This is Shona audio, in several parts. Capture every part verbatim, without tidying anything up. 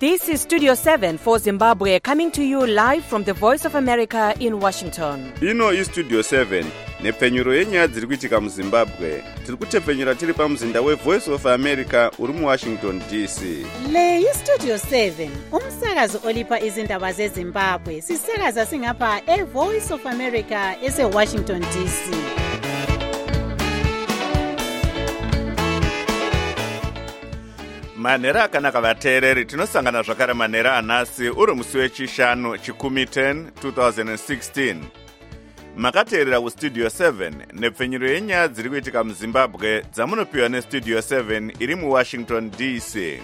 This is Studio seven for Zimbabwe, coming to you live from the Voice of America in Washington. Ino is Studio seven, nepfenyuro yenyaya dziri kuitika muZimbabwe. Tiri kutepfenyura tiri pamuzinda weVoice of America uri muWashington D C. Le yi Studio seven, umsakazo olipa izindaba zeZimbabwe. Sisakaza singapha eVoice of America eseWashington D C. Manhero akanaka vateereri, tinosangana zvakare manhero anhasi uri musi wechishanu chikumi ten twenty sixteen. Makateerera kuStudio seven nepfenyuro yenyaya dziri kuitika muZimbabwe dzamunopiwa neStudio seven iri muWashington D C.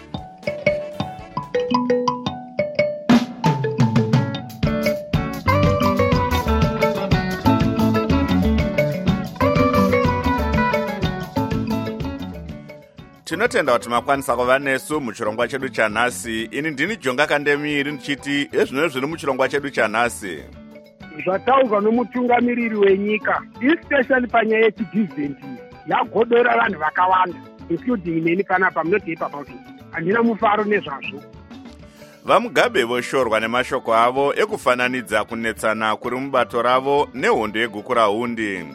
Tinotenda kuti makwanisa kuva nesu muchirongwa chedu chanhasi. Ini ndini Jonga Kandemiri ndichiti ezvino zviri muchirongwa chedu chanhasi. Zvataurwa nomutungamiriri wenyika, especially panyaya yechidhivhenti, yagodora vanhu vakawanda, including neni panapa munoti about it. Handina mufaro nezvazvo. VaMugabe voshorwa nemashoko avo ekufananidza kunetsana kuri mubato ravo nehondo yeGukurahundi.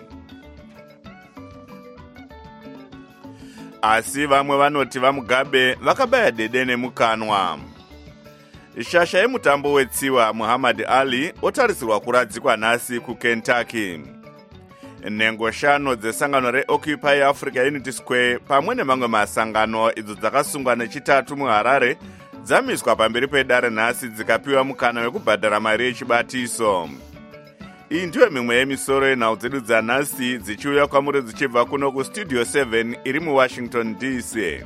Asi vamwe vanoti vaMugabe vakabaya dede nemukanwa. Shasha yemutambo wetsiwa Muhammad Ali otarisirwa kuradzikwa nhasi kuKentucky. Nhengo shanu dzesangano reOccupy Africa Unity Square pamwe nemamwe masangano idzo dzakasungwa nechitatu muHarare dzamiswa pamberi pedare nhasi dzikapiwa mukana wekubhadhara mari yechibatiso. Iyi ndiyo mimwe yemisoro yenhau dzedu dzanhasi dzichiuya kwamuri dzichibva kuno kuStudio seven iri muWashington D C.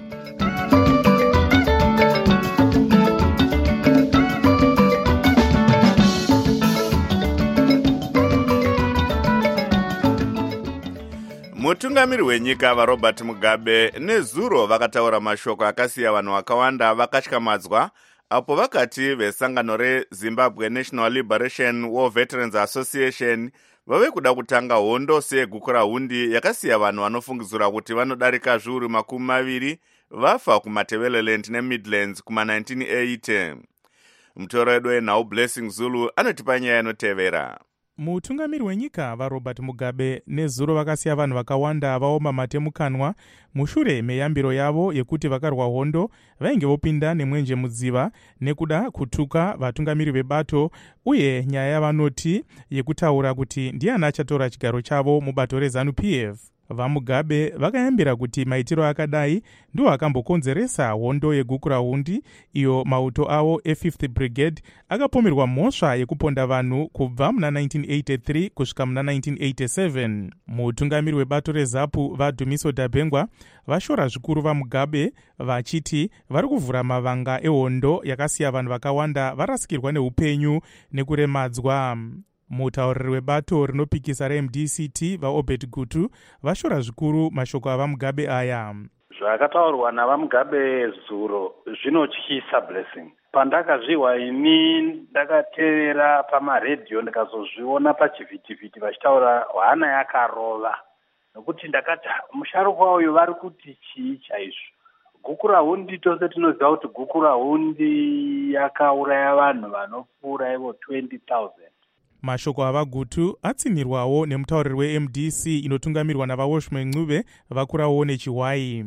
Mutungamiri wenyika vaRobert Mugabe nezuro vakataura mashoko akasiya vanhu vakawanda vakatyamadzwa apo vakati vesangano reZimbabwe National Liberation War Veterans Association vave kuda kutanga hondo seGukurahundi yakasiya vanhu vanofungidzira kuti vanodarika zviuru makumi maviri vafa kuMatabeleland neMidlands kuma nineteen eighty. Mutoro wedu wenhau Blessing Zulu anotipa nyaya inotevera. Mutungamiri wenyika vaRobert Mugabe nezuro vakasiya vanhu vakawanda vaoma matemukanwa mushure meyambiro yavo yekuti vakarwa hondo vainge vopinda nemwenje mudziva nekuda kutuka vatungamiri vebato uye nyaya yavanoti yekutaura kuti ndiani achatora chigaro chavo mubato reZANU P F. VaMugabe vakayambira kuti maitiro akadai ndiwo akambokonzeresa hondo yeGukurahundi iyo mauto avo e-fifth Brigade akapomerwa mhosva yekuponda vanhu kubva muna nineteen eighty-three kusvika muna nineteen eighty-seven. Mutungamiri webato reZAPU vaDumiso Dabengwa vashora zvikuru vaMugabe vachiti vari kuvhura mavanga ehondo yakasiya vanhu vakawanda varasikirwa neupenyu nekuremadzwa. Mutauriri webato rinopikisa reM D C T vaObed Gutu vashora zvikuru mashoko avaMugabe aya. Zvakataurwa navaMugabe zuro zvinotyisa Blessing. Pandakazviwa ini ndakateerera pamaredhiyo ndikazozviona pachivhitivhiti vachitaura hwana yakarova. Nokuti ndakati musharukwa uyu vari kuti chii chaizvo. Gukurahundi tose tinoziva kuti Gukurahundi yakauraya vanhu vanopfuura ivo twenty thousand. Mashoko avaGutu atsinirwawo nemutauriri weM D C inotungamirwa navaWashman Ncube vakurawo nechiwayi.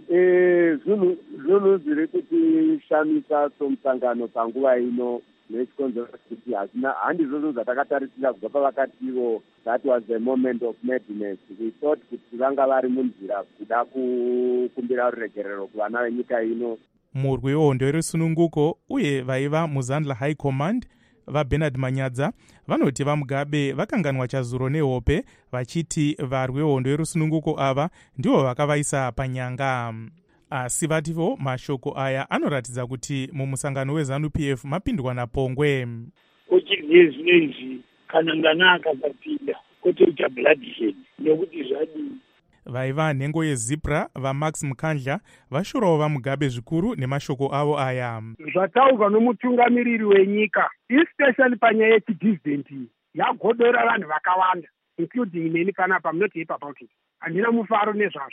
Eh zvinhu zvinhu zviri kuti shamisa somusangano panguva ino nechikonzero kuti hazina handizvo zvatakatarisira kubva pavakativo that was a moment of madness. We thought kuti vanga vari munzira kuda kukumbira ruregerero kuvana venyika ino. Murwi wehondo yerusununguko uye vaiva muZandla High Command vaBernard Manyadza vanoti vaMugabe vakanganwa chazuro nehope vachiti varwi vehondo yerusununguko ava ndivo vakavaisa panyanga. Asi vativo mashoko aya anoratidza kuti mumusangano weZANU P F mapindwa napongwe. Uchidye zvinezvi kana ngana akasapinda kotoita bloodshed nekuti zvadii. Vaiva nhengo yeZipra vaMax Mukandla vashorawo vaMugabe zvikuru nemashoko avo aya. Zvataurwa nomutungamiriri wenyika, especially panyaya yechidhivhenti, yagodora vanhu vakawanda, including neni panapa munoti about it. Handina mufaro nezvazvo.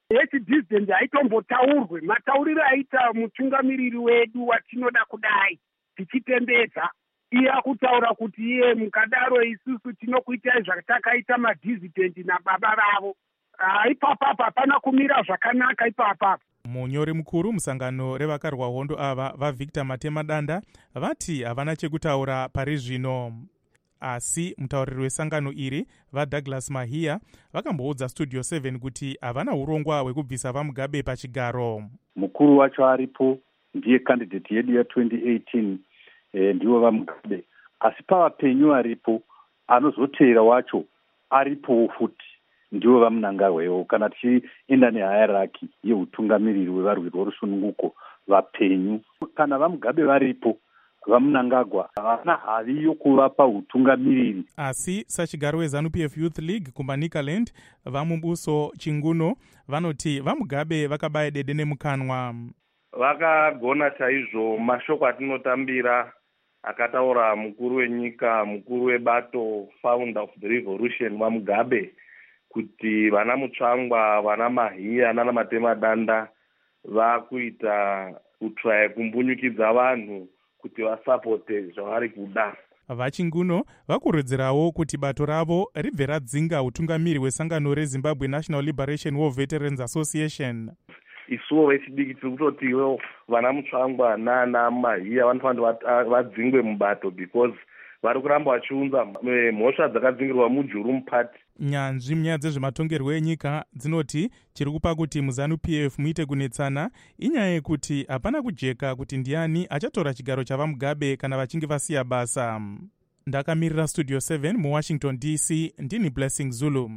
yechidhizidendi haitombotaurwe matauriro aita mutungamiriri wedu watinoda kudai tichitembedza iye akutaura kuti iye mukadaro isusu tinokuitai zvatakaita madhizidendi nababa vavo. Ipapapa hapana kumira zvakanaka ipapapa. Munyori mukuru musangano revakarwa hondo ava vaVictor Matemadanda vati havana chekutaura pari zvino. Asi mutauriri wesangano iri vaDouglas Mahia vakamboudza Studio seven kuti havana urongwa hwekubvisa vaMugabe pachigaro. Mukuru wacho aripo, ndiye candidate yedu ya twenty eighteen, e, ndiwo vaMugabe. Asi pavapenyu aripo, anozoteera wacho aripo futi, ndiwo vaMnangagwawo. Kana tichienda nehierarchy yeutungamiriri wevarwiri vorusununguko vapenyu, kana vaMugabe varipo, vaMnangagwa havana havi yokuvapa utungamiriri. Asi sachigaro weZANU-P F Youth League kuManicaland vaMumbuso Chinguno vanoti vaMugabe vakabaya dede nemukanwa. Vakagona chaizvo mashoko atinotambira akataura mukuru wenyika, mukuru webato, founder of the revolution vaMugabe, kuti vana Mutsvangwa, vana Mahia nana Matemadanda vakuita kutraya kumbunyukidza vanhu kuti vasapote zvavari kuda. VaChinguno vakurudzirawo kuti bato ravo ribve radzinga utungamiri hwesangano reZimbabwe National Liberation War Veterans Association. Isuwo vechidiki tiri kutotiwo vana Mutsvangwa nana Mahia vanofanira vadzingwe mubato because vari kuramba vachiunza mhosva dzakadzingirwa muJuru mupati. Nyanzvi munyaya dzezvematongerwo enyika dzinoti chiri kupa kuti muZANU-P F muite kunetsana inyaya yekuti hapana kujeka kuti ndiani achatora chigaro chavaMugabe kana vachinge vasiya basa. Ndakamirira Studio seven muWashington D C, ndini Blessing Zulu.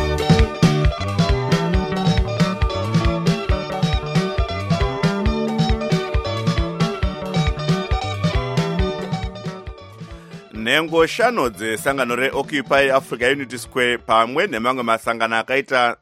Nhengo shano dzesangano reOccupy Africa Unity Square pamwe nemamwe masangano akaita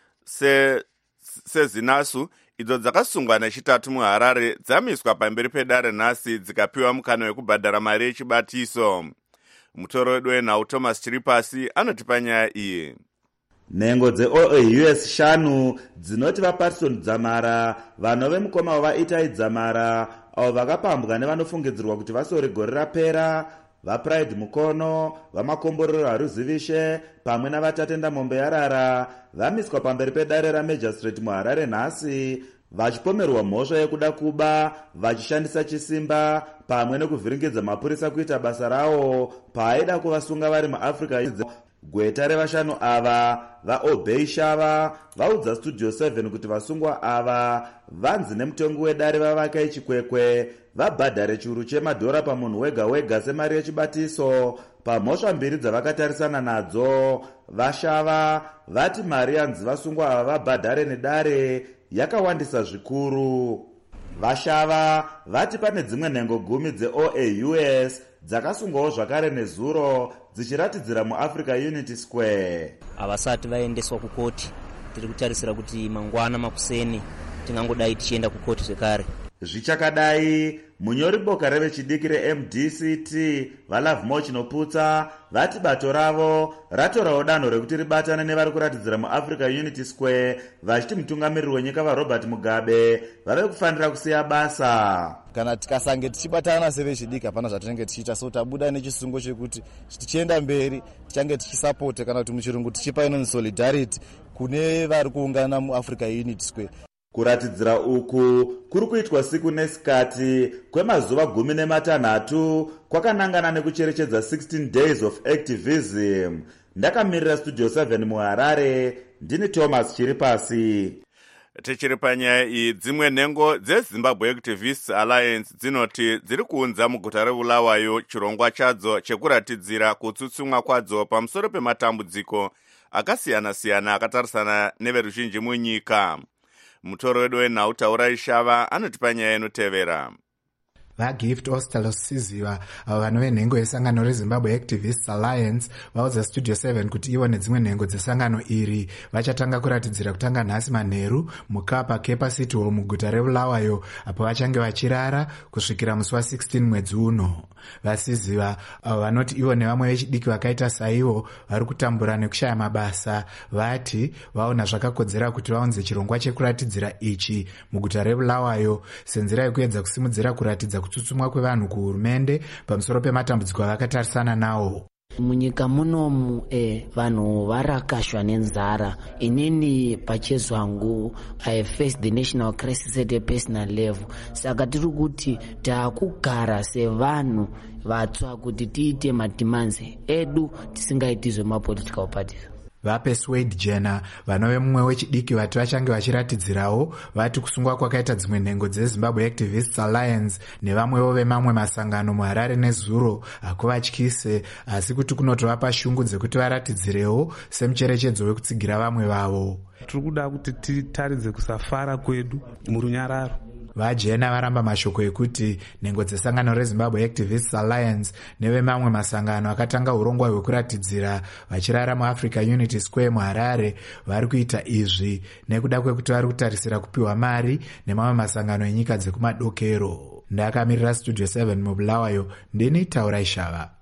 se sezinasu idzo dzakasungwa nechitatu muHarare dzamiswa pamberi pedare nhasi dzikapiwa mukana wekubhadhara mari yechibatiso. Mutoro wedu wenhau Thomas Chiripasi anoti panyaya iyi. Nhengo dzeO A U S shanu dzinoti vaPatson Dzamara, vanove mukoma wavaItai Dzamara, avo vakapambwa nevanofungidzirwa kuti vasori gore rapera, vaPride Mukono, vamakomborero Haruzivishe pamwe navaTatenda Mombe Yarara vamiswa pamberi pedare raMagistrate muHarare nhasi vachipomerwa mhosva yekuda kuba vachishandisa chisimba pamwe nekuvhiringidza mapurisa kuita basa rawo paaida kuvasunga vari muAfrica. Gweta revashanu ava vaObey Shava vaudza Studio seven kuti vasungwa ava vanzi nemutengo wedare vavaka ichikwekwe vabhadhare chiuru chemadhora pamunhu wega wega semari yechibatiso pamhosva mbiri dzavakatarisana nadzo. Vashava vati mari yanzi vasungwa ava vabhadhare nedare yakawandisa zvikuru. Vashava vati pane dzimwe nhengo gumi dzeO A U S dzakasungwawo zvakare nezuro dzichiratidzira muAfrica Unity Square. Havasati vaendeswa kukoti, tiri kutarisira kuti mangwana makuseni tingangodai tichienda kukoti zvekare. Zvichakadai, munyori boka revechidiki reM D C T vaLove More Chinoputsa vati bato ravo ratorawo danho rekuti ribatane nevari kuratidzira muAfrica Unity Square vachiti mutungamiriri wenyika vaRobert Mugabe vave kufanira kusiya basa. Kana tikasange tichibatana sevechidiki hapana zvatinenge tichiita, so tabuda nechisungo chekuti tichienda mberi tichange tichisapota kana kuti muchirungu tichipa inoni solidarity kune vari kuungana muAfrica Unity Square. Kuratidzira uku kuri kuitwa siku nesikati kwemazuva gumi nematanhatu kwakanangana nekucherechedza sixteen days of activism. Ndakamirira Studio seven muHarare, ndini Thomas Chiripasi. Tichiri panyaya iyi, dzimwe nhengo dzeZimbabwe Activists Alliance dzinoti dziri kuunza muguta reBulawayo chirongwa chadzo chekuratidzira kutsutsumwa kwadzo pamusoro pematambudziko akasiyana-siyana akatarisana neveruzhinji munyika. Mutoro wedu wenhau Taurai Shava anoti panyaya inotevera. vagift ostalosiziva avo vanove nhengo yesangano rezimbabwe activists alliance vaudza studio seven kuti ivo nedzimwe nhengo dzesangano iri vachatanga kuratidzira kutanga nhasi manheru mukapa capacity hall muguta rebulawayo apo vachange vachirara kusvikira musi wa16 mwedzi uno. vasiziva avo vanoti ivo nevamwe vechidiki vakaita saivo vari kutambura nekushaya mabasa vati vaona zvakakodzera kuti vaunze chirongwa chekuratidzira ichi muguta rebulawayo senzira yekuedza kusimudzira kuratidza kutsutsumwa kwevanhu kuhurumende pamusoro pematambudziko avakatarisana nawo. munyika munomu eh, vanhu varakashwa nenzara. inini pachezvangu I faced the national crisis at a personal level. saka tiri kuti taakugara sevanhu vatsva kuti tiite mademands edu tisingaiti zvemapolitical parties. vapersuade jena vanove mumwe wechidiki vati vachange vachiratidzirawo vati kusungwa kwakaita dzimwe nhengo dzezimbabwe activists alliance nevamwewo vemamwe masangano muharare nezuro hakuvatyise asi kuti kunotovapa shungu dzekuti varatidzirewo semucherechedzo wekutsigira vamwe vavo. tiri kuda kuti titaridze kusafara kwedu murunyararo. vajena varamba mashoko ekuti nhengo dzesangano rezimbabwe activists alliance nevemamwe masangano akatanga urongwa hwekuratidzira vachirara muafrica unity square muharare vari kuita izvi nekuda kwekuti vari kutarisira kupiwa mari nemamwe masangano enyika dzekumadokero. ndakamirira studio seven mubulawayo ndini Taurai Shava.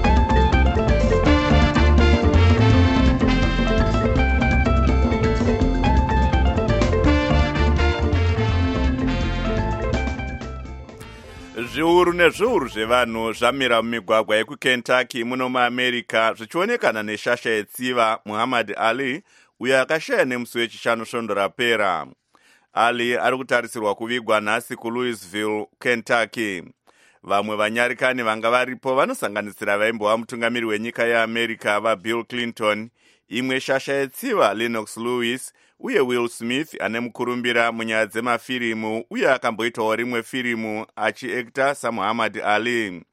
zviuru nezviuru zvevanhu zvamira mumigwagwa yekukentucky muno muamerica zvichionekana neshasha yetsiva muhammad ali uyo akashaya nemusi wechishanu svondo rapera. ali ari kutarisirwa kuvigwa nhasi kulouisville, kentucky. vamwe vanyarikani vanga varipo vanosanganisira vaimbova mutungamiri wenyika yeamerica vabill clinton, imwe shasha yetsiva Lennox Lewis uye Will Smith ane mukurumbira munyaya dzemafirimu uye akamboitawo rimwe firimu achiekta samuhammad ali.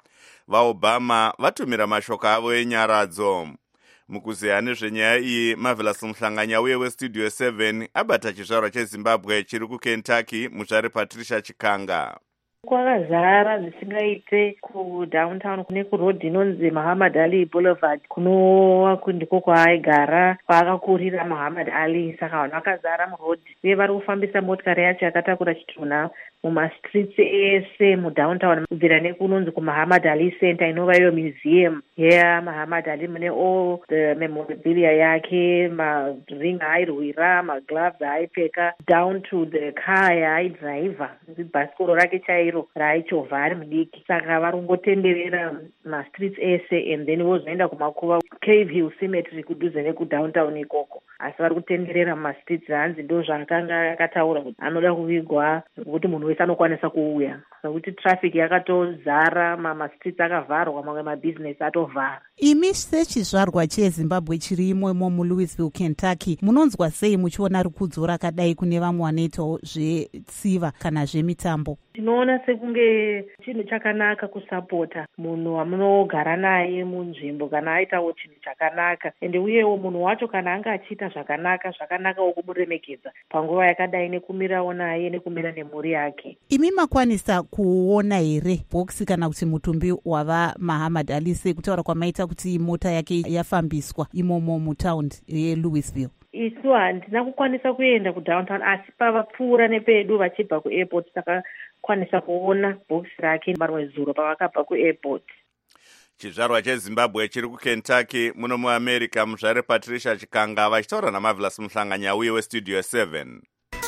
vaobama vatumira mashoko avo enyaradzo. mukuzeya nezvenyaya iyi Marvelous Muhlanganya uye westudio seven abata chizvarwa chezimbabwe chiri kukentucky muzvare Patricia Chikanga. kwakazara zvisingaite kudowntown kune kurodhi inonzi Muhammad Ali Boulevard kunova ndiko kwaaigara kwaakakurira Muhammad Ali. saka vanhu vakazara murodhi uye vari kufambisa motikari yacho yakatakura chitunha mumastreets ese mudowntown kubvira nekunonzi kuMuhammad Ali Center inova iyo museum yemuhammad Ali mune all the memorabilia yake, maring aairwira, magloves aaipfeka, down to the car yaaidhiraivha, bhasikoro rake chairo raaichovha ari mudiki. saka vari kungotenderera mastreets ese and then vozoenda kumakuva Cave Hill Cemetery kudhuze nekudowntown ikoko, asi vari kutenderera mumastreets. hanzi ndo zvaakanga akataura kuti anoda kuvigwa kuti munhu wese anokwanisa kuuya, nokuti traffic yakatozara, mamastreets akavharwa, mamwe mabhizinesi atovhara. imi sechizvarwa chezimbabwe chiri imomo mulouisville, kentucky, munonzwa sei muchiona rikudzo rakadai kune vamwe vanoitawo zvetsiva kana zvemitambo? tinoona sekunge chinhu chakanaka kusapota munhu wamunogara naye munzvimbo kana aitawo chinhu chakanaka, ende uyewo munhu wacho kana anga achiita zvakanaka zvakanakawo kumuremekedza panguva yakadai nekumirawo naye nekumira nemhuri yake. imi makwanisa kuona here bhokisi kana kuti mutumbi wava Muhammad Ali sekutaura kwamaita kuti mota yake yafambiswa imomo mutaundi yelouisville? isu handina kukwanisa kuenda kudowntown, asi pavapfuura nepedu vachibva kuairport takakwanisa kuona bhokisi rake marwe zuro pavakabva kuairport. chizvarwa chezimbabwe chiri kukentucky muno muamerica muzvare Patricia Chikanga vachitaura naMarvelous Muhlanganya uye westudio seven.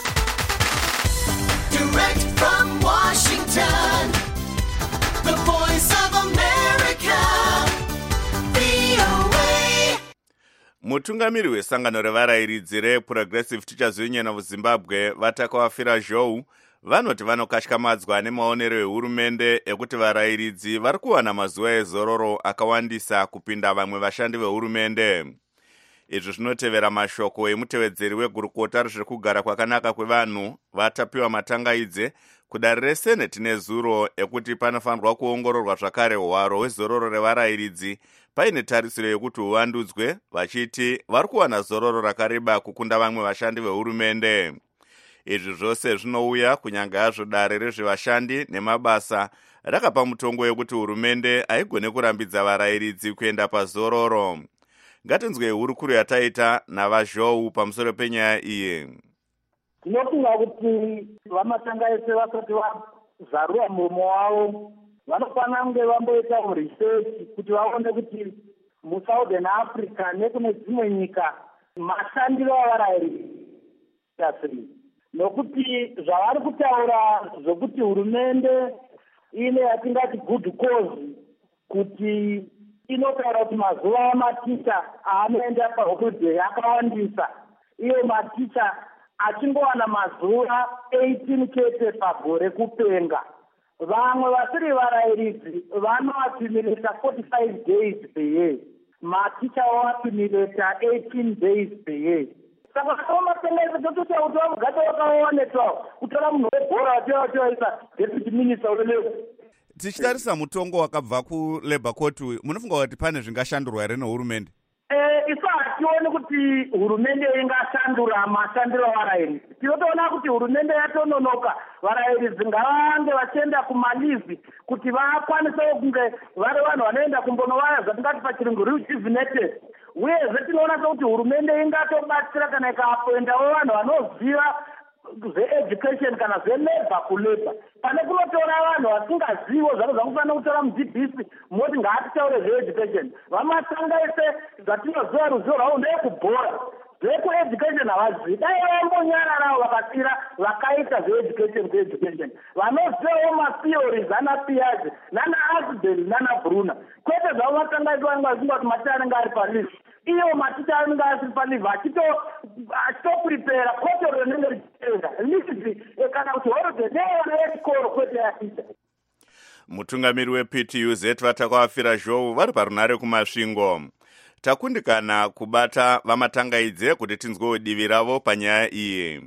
Direct from Washington, the voice of America, V O A. mutungamiri wesangano revarayiridzi reProgressive Teachers Union of Zimbabwe Vatakawafira Zhou vanoti vanokatyamadzwa nemaonero ehurumende ekuti varayiridzi vari kuwana mazuva ezororo akawandisa kupinda vamwe vashandi vehurumende. izvi zvinotevera mashoko emutevedzeri wegurukota rezvekugara kwakanaka kwevanhu vatapiwa matangaidze kudare reseneti nezuro ekuti panofanirwa kuongororwa zvakare hwaro hwezororo revarayiridzi paine tarisiro yekuti huvandudzwe, vachiti vari kuwana zororo rakareba kukunda vamwe vashandi vehurumende. izvi zvose zvinouya kunyange hazvo dare rezvevashandi nemabasa rakapa mutongo wekuti hurumende haigone kurambidza varayiridzi kuenda pazororo. Ngatinzwe hurukuru yataita navazhou pamusoro penyaya iyi. Tinofunga kuti vamatanga ese vasati vazarura muromo wavo vanofanira kunge vamboita research kuti vaone kuti muSouthern Africa nekune dzimwe nyika mashandiro avarayiri nokuti zvavari kutaura zvokuti hurumende ine yatingati good cause kuti inotaura kuti mazuva amaticha aanoenda paholiday akawandisa, iyo maticha achingowana mazuva eighteen chete pagore kupenga. Vamwe vasiri varayiridzi vanoaccumulata forty-five days per year, maticha oaccumulata eighteen days per year. Saka kamatengezo totoita kuti vamugata vakaonetwa kutora munhu webhora atiwaisa deputy minister ulevo. Tichitarisa mutongo wakabva kuLabour Court, munofunga kuti pane zvingashandurwa here nehurumende? Eh, isu hationi kuti hurumende ingashandura mashandiro avarayiridzi. Tinotoona kuti hurumende yatononoka, varayiridzi ngavange vachienda kumalizi kuti vakwanise kunge vari vanhu vanoenda kumbonowaya zvatingati pachirungu rejuvenated. Uyezve tinoona kuti hurumende ingatobatsira kana ikapoendawo vanhu vanoziva zveeducation kana zvelabor kulabor. Pane kunotora vanhu vasingazivo zvaro zvakufanira kutora mudzi B C moti ngaatitaure zveeducation. Vamatanga ese zvatinoziva ruzivo rwavo ndeyekubhora. Zvekueducation havazivi. Dai vambonyararawo vakasira vakaita zveeducation kueducation. Vanozivawo matheories ana Piaget nana Asbel nana Brunner. Kwete zvavo matanga ese vanenge vachifunga kuti maticha anenge ari palivi. Iyo maticha anenge asiri palivi achitoprepara koto rinenge richitenda lizi kana kuti holiday nevana vechikoro kwete yaticha. Mutungamiri weP T U Z vatakavafira zhou vari parunare kumasvingo. Takundikana kubata vamatangaidze kuti tinzwewo divi ravo panyaya iyi.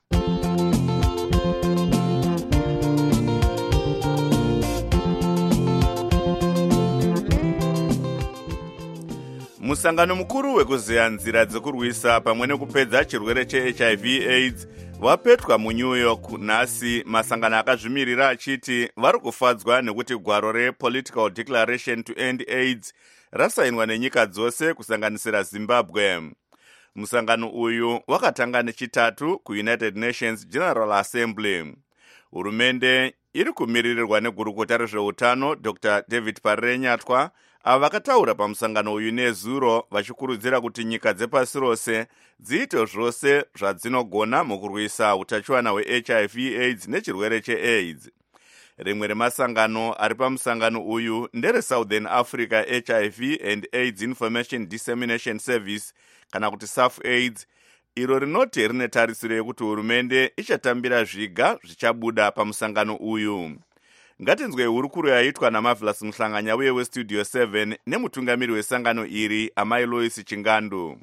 Musangano mukuru wekuzeya nzira dzekurwisa pamwe nekupedza chirwere cheH I V AIDS wapetwa muNew York nhasi, masangano akazvimirira achiti vari kufadzwa nekuti gwaro rePolitical Declaration to End AIDS rasainwa nenyika dzose kusanganisira Zimbabwe. Musangano uyu wakatanga nechitatu kuUnited Nations General Assembly. Hurumende iri kumiririrwa negurukota rezveutano Doctor David Parenyatwa, ava vakataura pamusangano uyu nezuro vachikurudzira kuti nyika dzepasi rose dziite zvose zvadzinogona mukurwisa utachiwana hweH I V AIDS nechirwere cheAIDS. Rimwe remasangano ari pamusangano uyu ndere Southern Africa H I V and AIDS Information Dissemination Service kana kuti SAF-AIDS, iro rinoti rine tarisiro yekuti hurumende ichatambira zviga zvichabuda pamusangano uyu. Ngatinzwe hurukuru yaitwa naMarvelous Muhlanganya uye weStudio seven nemutungamiri wesangano iri Amai Lois Chingandu.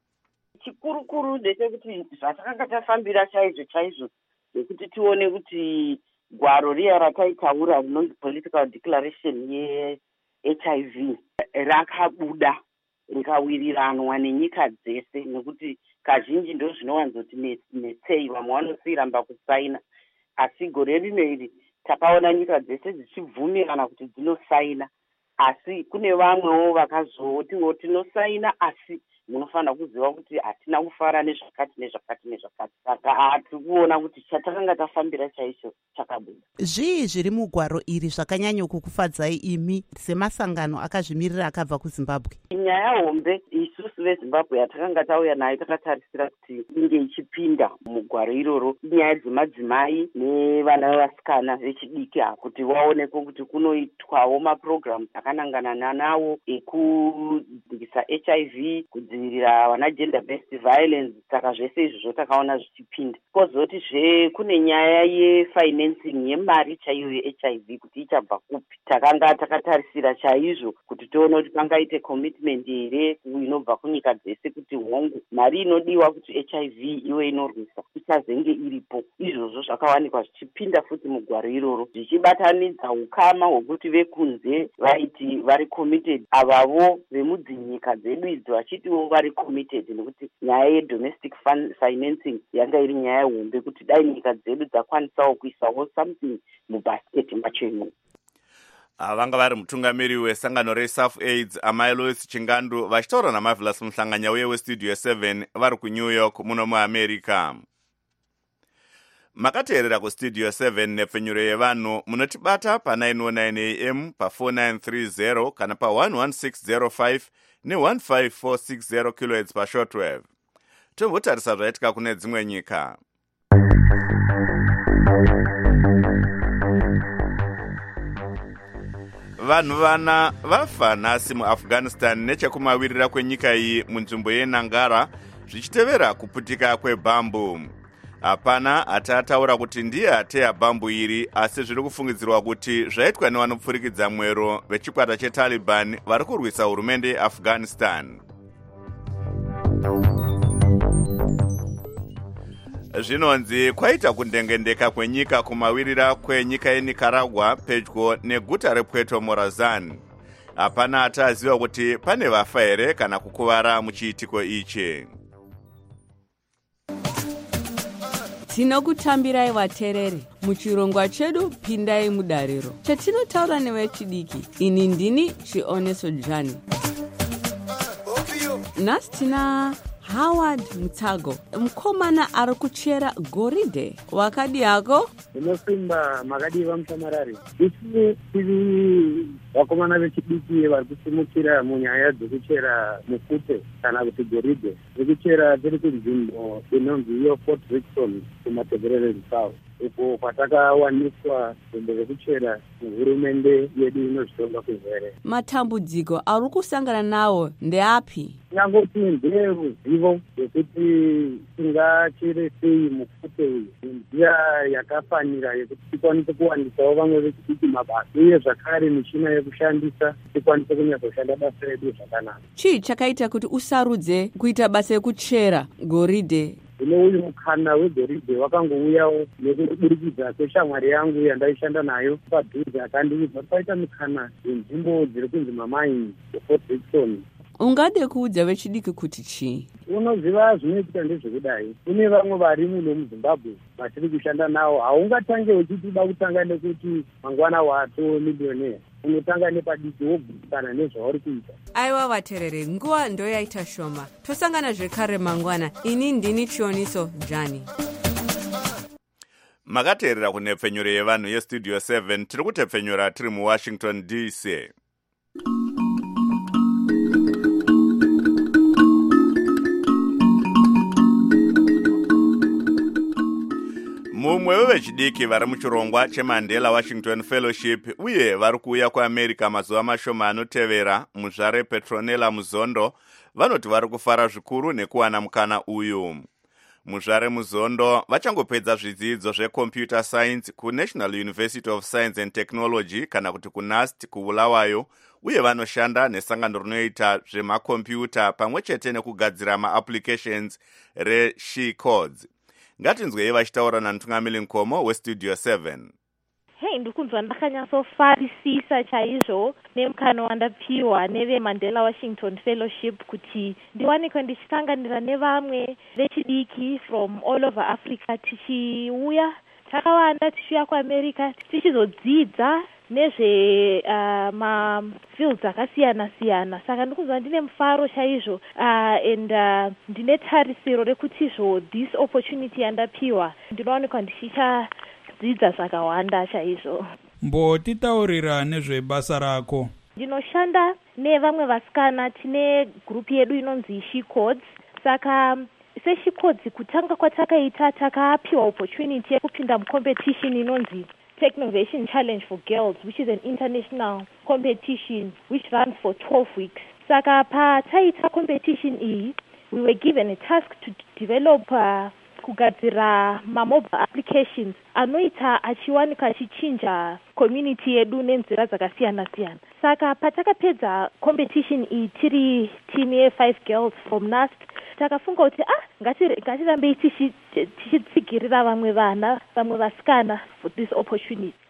Chikurukuru ndechekuti zvatakanga tafambira chaizvo chaizvo nekuti tione kuti gwaro riya rataitaura rinonzi Political Declaration yeH I V rakabuda rikawiriranwa nenyika dzese, nekuti kazhinji ndo zvinowanzoti netsei, vamwe vanosiramba kusaina, asi gore rino iri takaona nyika dzese dzichibvumirana kuti dzinosaina, asi kune vamwewo vakazotiwo tinosaina asi munofanira kuziva kuti hatina kufara nezvakati nezvakati nezvakati. Saka hatiri kuona kuti chatakanga tafambira chaicho chakabuda. Zvii zviri mugwaro iri zvakanyanyo kukufadzai imi semasangano akazvimirira akabva kuZimbabwe? Nyaya hombe isusu veZimbabwe yatakanga tauya nayo takatarisira kuti inge ichipinda mugwaro iroro nyaya dzemadzimai nevana vevasikana vechidiki, kuti vaonekwe kuti kunoitwawo maprograms akanangana nanawo ekudzingisa H I V, kudzivirira vana gender based violence. Saka zvese izvozvo takaona zvichipinda. Kozoti zve kune nyaya yefinancing yemari chaiyo yeH I V kuti ichabva kupi. Takanga takatarisira chaizvo kuti tione kuti pangaite commitment here inobva kunyika dzese kuti hongu mari inodiwa kuti H I V iwe inorwisa ichazenge iripo. Izvozvo zvakawanikwa zvichipinda futi mugwaro iroro, zvichibatanidza ukama hwekuti vekunze vaiti vari committed, avavo vemudzinyika dzedu idzi vachitiwo navo vari committed nekuti nyaya yedomestic financing yanga iri nyaya hombe kuti dai nyika dzedu dzakwanisawo kuisawo something mubasiketi macho imo. vanga vari mutungamiri wesangano reSAF AIDS amai Lois Chingandu vachitaura naMarvelous muhlanganya uye westudio seven vari kuNew York muno muAmerica. Makateerera kustudio seven nepfenyuro yevanhu munotibata pa nine oh nine a m pa four nine three zero kana pa one one six zero five ne one five four six zero kilohertz pa shortwave. Tombotarisa zvaitika kune dzimwe nyika. Vanhu vana vafa nhasi muAfghanistan nechekumawirira kwenyika iyi munzvimbo yeNangara zvichitevera kuputika kwebhambu. Hapana atataura kuti ndiye ateya bhambu iri, asi zviri kufungidzirwa kuti zvaitwa nevanopfurikidza mwero vechikwata cheTaliban vari kurwisa hurumende yeAfghanistan. Zvinonzi kwaita kundengendeka kwenyika kumawirira kwenyika yeNicaragua pedyo neguta rePuerto Morazan. Hapana ataziva kuti pane vafa here kana kukuvara muchiitiko ichi. Tinokutambirai vatereri muchirongwa chedu pindai mudariro chatinotaura nevechidiki. Ini ndini Chioneso Jani. Nhasi tina Howard Mutsago, mukomana ari kuchera goridhe. Wakadi yako? Inosimba makadiva mutamarari. Isi tiri vakomana vechidiki vari kusimukira munyaya dzekuchera mufute kana kuti goridhe. Zvekuchera tiri kunzvimbo inonzi iyo Fort Rickson kumategerere eSouth. Uko kwatakawaniswa nzvimbo dzekuchera hurumende yedu inozvitonga kuzere. Matambudziko ari kusangana nawo ndeapi? Nyangoti nderuzivo yekuti tingachere sei mufute uyu nzira yakafanira yekuti tikwanise kuwanisawo vamwe vechidiki mabasa uye zvakare michina yekushandisa tikwanise kunyazoshanda basa redu zvakanaka. Chii chakaita kuti usarudze kuita basa yekuchera goridhe? Ine uyu mukana wegoridhe wakangouyawo nekuburikidza kweshamwari yangu yandaishanda nayo padhuze akandiudza paita mukana wenzvimbo dziri kunzi mamaini eFort Rickson. Ungade kuudza vechidiki kuti chii? Unoziva zvinoitika ndezvekudai. Kune vamwe vari muno muZimbabwe vatiri kushanda nawo. Haungatange uchiti uda kutanga nekuti mangwana wato miliyonea. Unotanga nepadiki wogutana nezvauri kuita. Aiwa vaterere, nguva ndo yaita shoma. Tosangana zvekare mangwana. Ini ndini Chioniso Jani. Makateerera kunepfenyuro yevanhu yestudio seven tiri kutepfenyura tiri muWashington D C. Mumwe wevechidiki vari muchirongwa cheMandela Washington Fellowship uye vari kuuya kuAmerica mazuva mashoma anotevera, muzvare Petronella Muzondo vanoti vari kufara zvikuru nekuwana mukana uyu. Muzvare Muzondo vachangopedza zvidzidzo zveComputer Science kuNational University of Science and Technology kana kuti kuNUST kuBulawayo, uye vanoshanda nesangano rinoita zvemakombiyuta pamwe chete nekugadzira maapplications reShe Codes. Ngatinzwei vachitaura namutungamiri Nkomo westudio seven. Hey, ndikunzwa ndakanyatsofarisisa chaizvo nemukana wandapiwa neveMandela Washington Fellowship kuti ndiwanikwe ndichisanganira nevamwe vechidiki from all over Africa tichiuya takawanda tichiuya kuAmerica tichizodzidza nezve uh, mafields akasiyana siyana. Saka ndikunzwa ndine mufaro chaizvo uh, and uh, ndine tarisiro rekutizvo this opportunity yandapiwa ndinowanikwa ndichichadzidza zvakawanda chaizvo. Mbotitaurira nezvebasa rako. Ndinoshanda nevamwe vasikana, tine group yedu inonzi She Codes. Saka seShe Codes kutanga kwatakaita takapiwa opportunity yekupinda mucompetition inonzi Technovation Challenge for Girls, which is an international competition which runs for twelve weeks. Saka pa taita competition iyi, we were given a task to develop uh, kugadzira ma-mobile applications anoita achiwanika achichinja community yedu nenzira dzakasiyana siyana. Saka patakapedza competition iyi tiri team ye five girls from NUST, takafunga kuti ah ngatirambei tichitsigirira vamwe vana vamwe vasikana for this opportunity.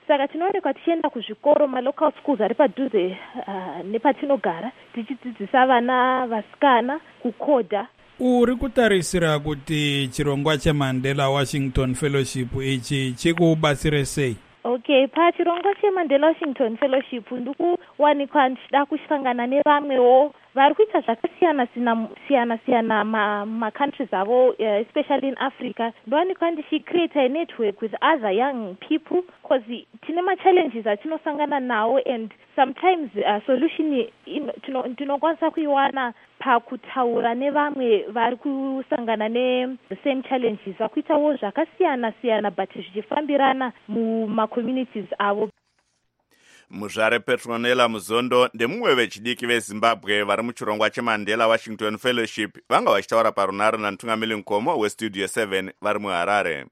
saka tinoonekwa tichienda kuzvikoro malocal schools ari padhuze uh, nepatinogara tichidzidzisa vana vasikana kukodha. uri kutarisira kuti chirongwa chemandela Washington Fellowship ichi chikubatsire sei? Okay, pachirongwa cheMandela Washington Fellowship ndikuwanikwa ndichida kusangana nevamwewo vari kuita zvakasiyana siyana siyana macountries avo, uh, especially in Africa. Ndowanikwa ndichicreate a network with other young people because tine machallenges atinosangana nawo, and sometimes uh, solution tinokwanisa kuiwana pakutaura nevamwe vari kusangana ne the same challenges akuitawo zvakasiyana siyana but zvichifambirana mumacommunities avo. Muzvare Petronella Muzondo ndemumwe vechidiki veZimbabwe vari muchirongwa cheMandela Washington Fellowship vanga vachitaura parunhare namutungamiri mukoma westudio seven vari muHarare.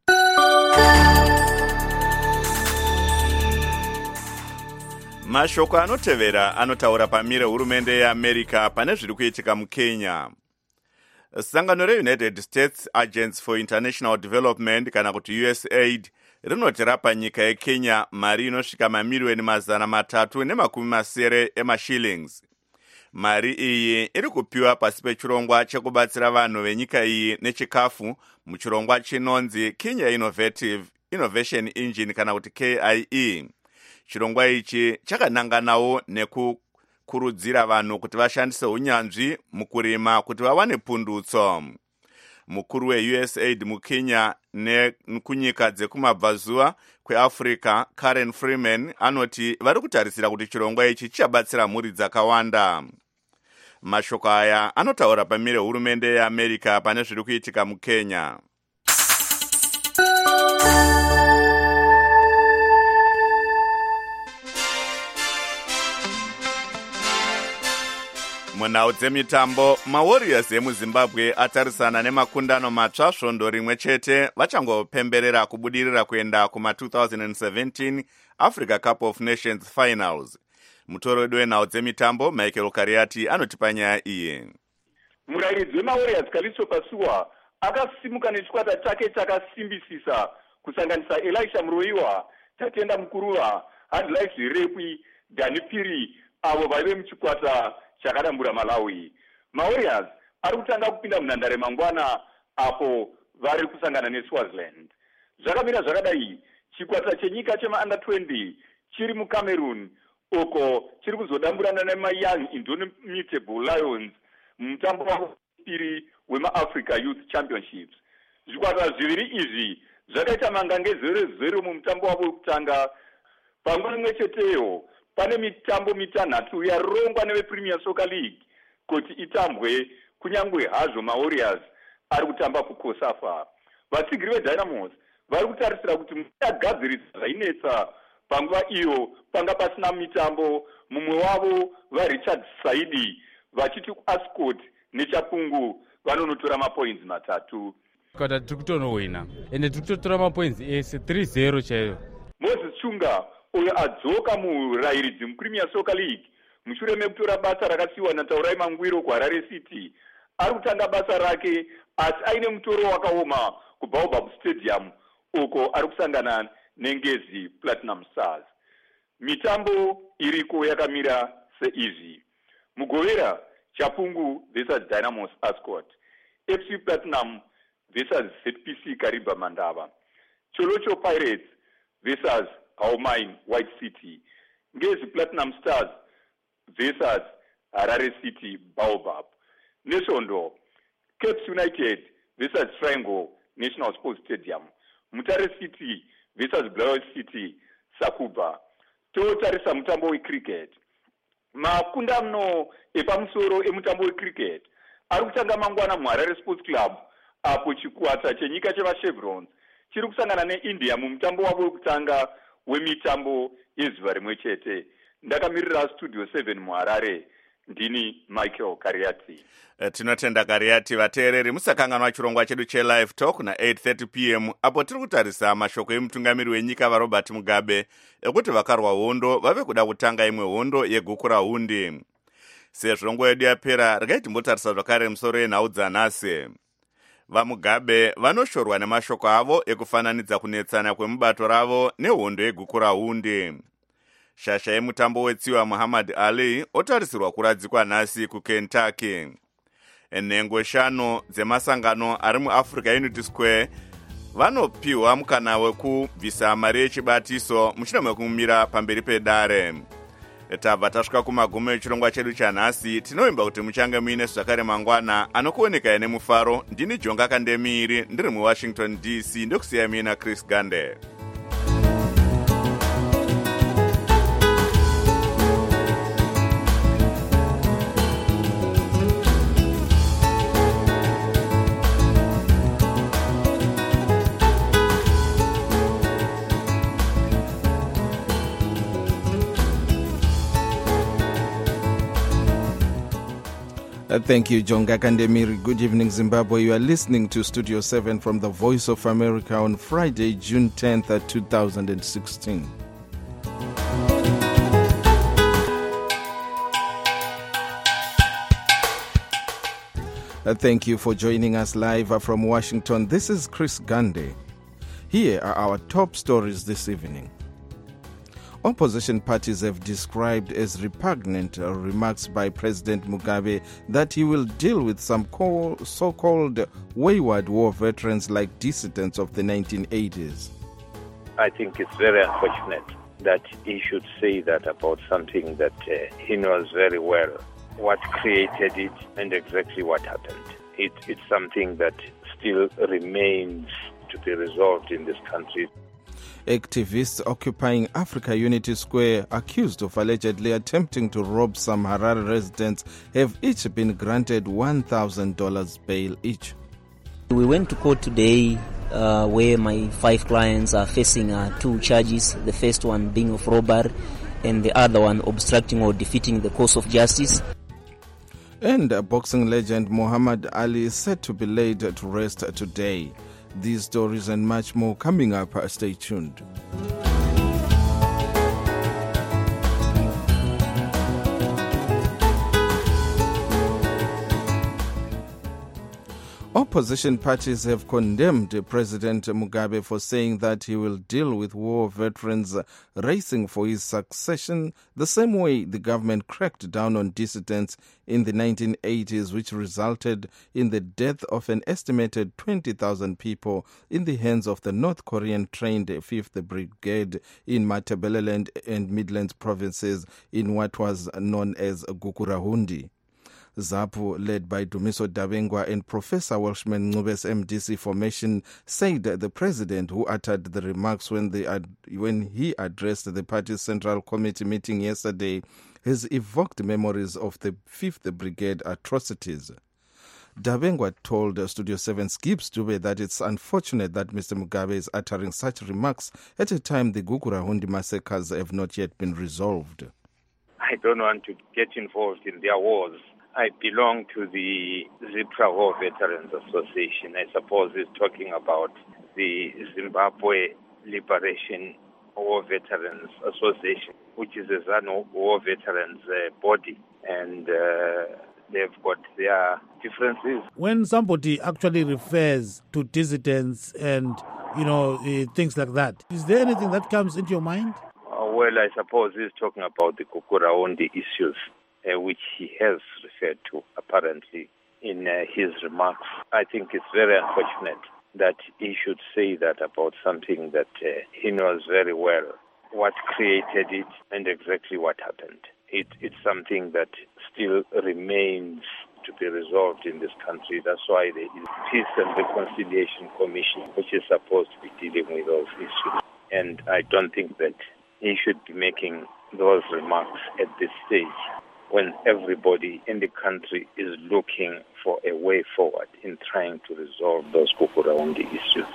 Mashoko anotevera anotaura pamire hurumende yeAmerica pane zviri kuitika muKenya. Sangano reUnited States Agents for International Development kana kuti U S A I D rinoti rapa nyika yeKenya mari inosvika mamiliyoni mazana matatu nemakumi masere emashillings. Mari iyi iri kupiwa pasi pechirongwa chekubatsira vanhu venyika iyi nechikafu muchirongwa chinonzi Kenya Innovative Innovation Engine kana kuti K I E. Chirongwa ichi chakananganawo nekukurudzira vanhu kuti vashandise unyanzvi mukurima kuti vawane pundutso. Mukuru we-U S A I D muKenya nekunyika dzekumabvazuva kweAfrica Karen Freeman anoti vari kutarisira kuti chirongwa ichi chichabatsira mhuri dzakawanda. Mashoko aya anotaura pamire hurumende yeAmerica pane zviri kuitika muKenya. Munhau dzemitambo, maWarriors emuZimbabwe atarisana nemakundano matsva svondo rimwe chete vachangopemberera kubudirira kuenda kuma twenty seventeen Africa Cup of Nations Finals. Mutoredo wenhau dzemitambo Michael Kariati anotipa nyaya iyi. Murairidzi wemaWarriors Kalisto Pasuwa akasimuka nechikwata chake chakasimbisisa kusanganisa Elisha Muroiwa, Tatenda Mukuruva, Handlife Repwi, Dani Piri avo vaive muchikwata chakadambura Malawi. maWarriors ari kutanga kupinda munhandare mangwana apo vari kusangana neSwaziland. Zvakamira zvakadai, chikwata chenyika chema-under twenty chiri muCameroon uko chiri kuzodamburana nemaYoung Indomitable Lions mumutambo wapiri wemaAfrica Youth Championships. Zvikwata zviviri izvi zvakaita mangange zero zero mumutambo wavo wekutanga. Panguva imwe cheteyo pane mitambo mitanhatu yarongwa nevePremier Soccer League kuti itambwe kunyangwe hazvo maWarriors ari kutamba kuKosafa. Vatsigiri veDynamos vari kutarisira kuti mutagadzirisa zvainetsa panguva iyo panga pasina mitambo. Mumwe wavo vaRichard Saidi vachiti kuAscot neChapungu vanonotora mapoints matatu. Kata tiri kutonowina ende tiri kutotora mapoints ese three zero chaiyo. Moses Chunga uyo adzoka murairidzi muPremier Soccer League mushure mekutora basa rakasiyiwa naTaurai Mangwiro kuHarare City ari kutanga basa rake asi aine mutoro wakaoma kuBaobab Stadium uko ari kusangana neNgezi Platinum Stars. Mitambo iriko yakamira seizvi: Mugovera Chapungu versus Dynamos Ascot, F C Platinum versus Z P C Kariba Mandava, Cholocho Pirates versus Haumine White City, Ngezi Platinum Stars versus Harare City Baobab, Nesondo Cape United versus Triangle National Sports Stadium, Mutare City versus Blair City Sakuba. Totarisa mutambo wecricket. Makundano epamusoro emutambo wecricket ari kutanga mangwana muHarare Sports Club apo chikwata chenyika chemaChevrons chiri kusangana neIndia mumutambo wavo wekutanga wemitambo yezuva rimwe chete. Ndakamirira studio seven muHarare, ndini Michael Kariati. Tinotenda Kariati. Vateereri musakanganwa chirongwa chedu chelive talk na eight thirty p m apo tiri kutarisa mashoko emutungamiri wenyika vaRobert Mugabe ekuti vakarwa hondo vave kuda kutanga imwe hondo yeguku rahundi. Sezvo nguva yedu yapera regai timbotarisa zvakare musoro yenhau dzanhasi. vamugabe vanoshorwa nemashoko avo ekufananidza kunetsana kwemubato ravo nehondo yegukurahundi. Shasha yemutambo wetsiwa Muhammad Ali otarisirwa kuradzikwa nhasi kuKentucky. Nhengo shanu dzemasangano ari muAfrica Unity Square vanopiwa mukana wekubvisa mari yechibatiso mushure mekumira pamberi pedare. Tabva tasvika kumagumo echirongwa chedu chanhasi. Tinovimba kuti muchange muine zvakare mangwana anokuoneka nemufaro. Ndini Jonga Kandemiri ndiri muWashington D C ndokusiyai mina Chris Gande. Uh, thank you, Jonga Kandemiri. Good evening, Zimbabwe. You are listening to Studio seven from the Voice of America on Friday, June tenth, two thousand sixteen. Uh, thank you for joining us live uh, from Washington. This is Chris Gande. Here are our top stories this evening. Opposition parties have described as repugnant uh, remarks by President Mugabe that he will deal with some call, so-called wayward war veterans like dissidents of the nineteen eighties. I think it's very unfortunate that he should say that about something that uh, he knows very well what created it and exactly what happened. It, it's something that still remains to be resolved in this country. Activists occupying Africa Unity Square, accused of allegedly attempting to rob some Harare residents, have each been granted one thousand dollars bail each. We went to court today uh, where my five clients are facing uh, two charges, the first one being of robbery and the other one obstructing or defeating the course of justice. And uh, boxing legend Muhammad Ali is set to be laid to rest today. These stories and much more coming up. Stay tuned. Opposition parties have condemned President Mugabe for saying that he will deal with war veterans racing for his succession the same way the government cracked down on dissidents in the nineteen eighties, which resulted in the death of an estimated twenty thousand people in the hands of the North Korean-trained fifth Brigade in Matabeleland and Midlands provinces in what was known as Gukurahundi. ZAPU, led by Dumiso Dabengwa and Professor Welshman Ncube's M D C formation, said that the president, who uttered the remarks when, they ad- when he addressed the party's Central Committee meeting yesterday, has evoked memories of the fifth Brigade atrocities. Dabengwa told Studio seven's Gibbs Dube that it's unfortunate that Mister Mugabe is uttering such remarks at a time the Gukurahundi massacres have not yet been resolved. I don't want to get involved in their wars. I belong to the ZIPRA War Veterans Association. I suppose he's talking about the Zimbabwe Liberation War Veterans Association, which is a ZANU War Veterans uh, body, and uh, they've got their differences. When somebody actually refers to dissidents and, you know, uh, things like that, is there anything that comes into your mind? Uh, well, I suppose he's talking about the Gukurahundi issues, Uh, which he has referred to apparently in uh, his remarks. I think it's very unfortunate that he should say that about something that uh, he knows very well what created it and exactly what happened. It, it's something that still remains to be resolved in this country. That's why there is Peace and Reconciliation Commission, which is supposed to be dealing with those issues. And I don't think that he should be making those remarks at this stage, when everybody in the country is looking for a way forward in trying to resolve those Gukurahundi issues.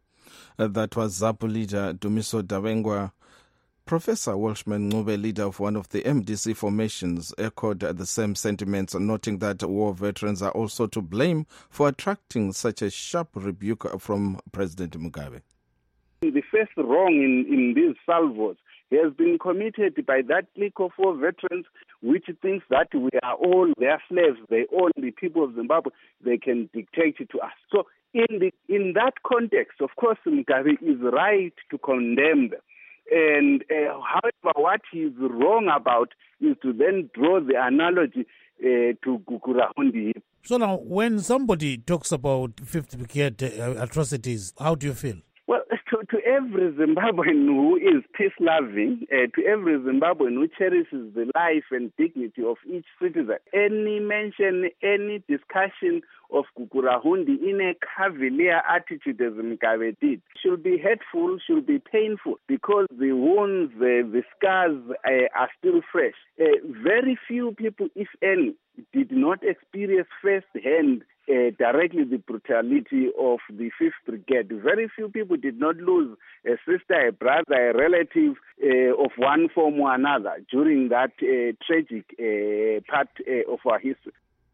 Uh, that was ZAPU leader Dumiso Dabengwa. Professor Welshman Ncube, leader of one of the M D C formations, echoed the same sentiments, noting that war veterans are also to blame for attracting such a sharp rebuke from President Mugabe. The first wrong in, in these salvos has been committed by that clique of war veterans which thinks that we are all their slaves, they own the people of Zimbabwe, they can dictate it to us. So in the in that context, of course, Mugabe is right to condemn them. And uh, however, what he's wrong about is to then draw the analogy uh, to Gukurahundi. So now, when somebody talks about fifth Brigade uh, atrocities, how do you feel? Well, to, to every Zimbabwean who is peace-loving, uh, to every Zimbabwean who cherishes the life and dignity of each citizen, any mention, any discussion of Gukurahundi in a cavalier attitude as Mugabe did should be hurtful, should be painful, because the wounds, uh, the scars uh, are still fresh. Uh, very few people, if any, did not experience firsthand uh, directly the brutality of the fifth Brigade. Very few people did not lose a sister, a brother, a relative uh, of one form or another during that uh, tragic uh, part uh, of our history.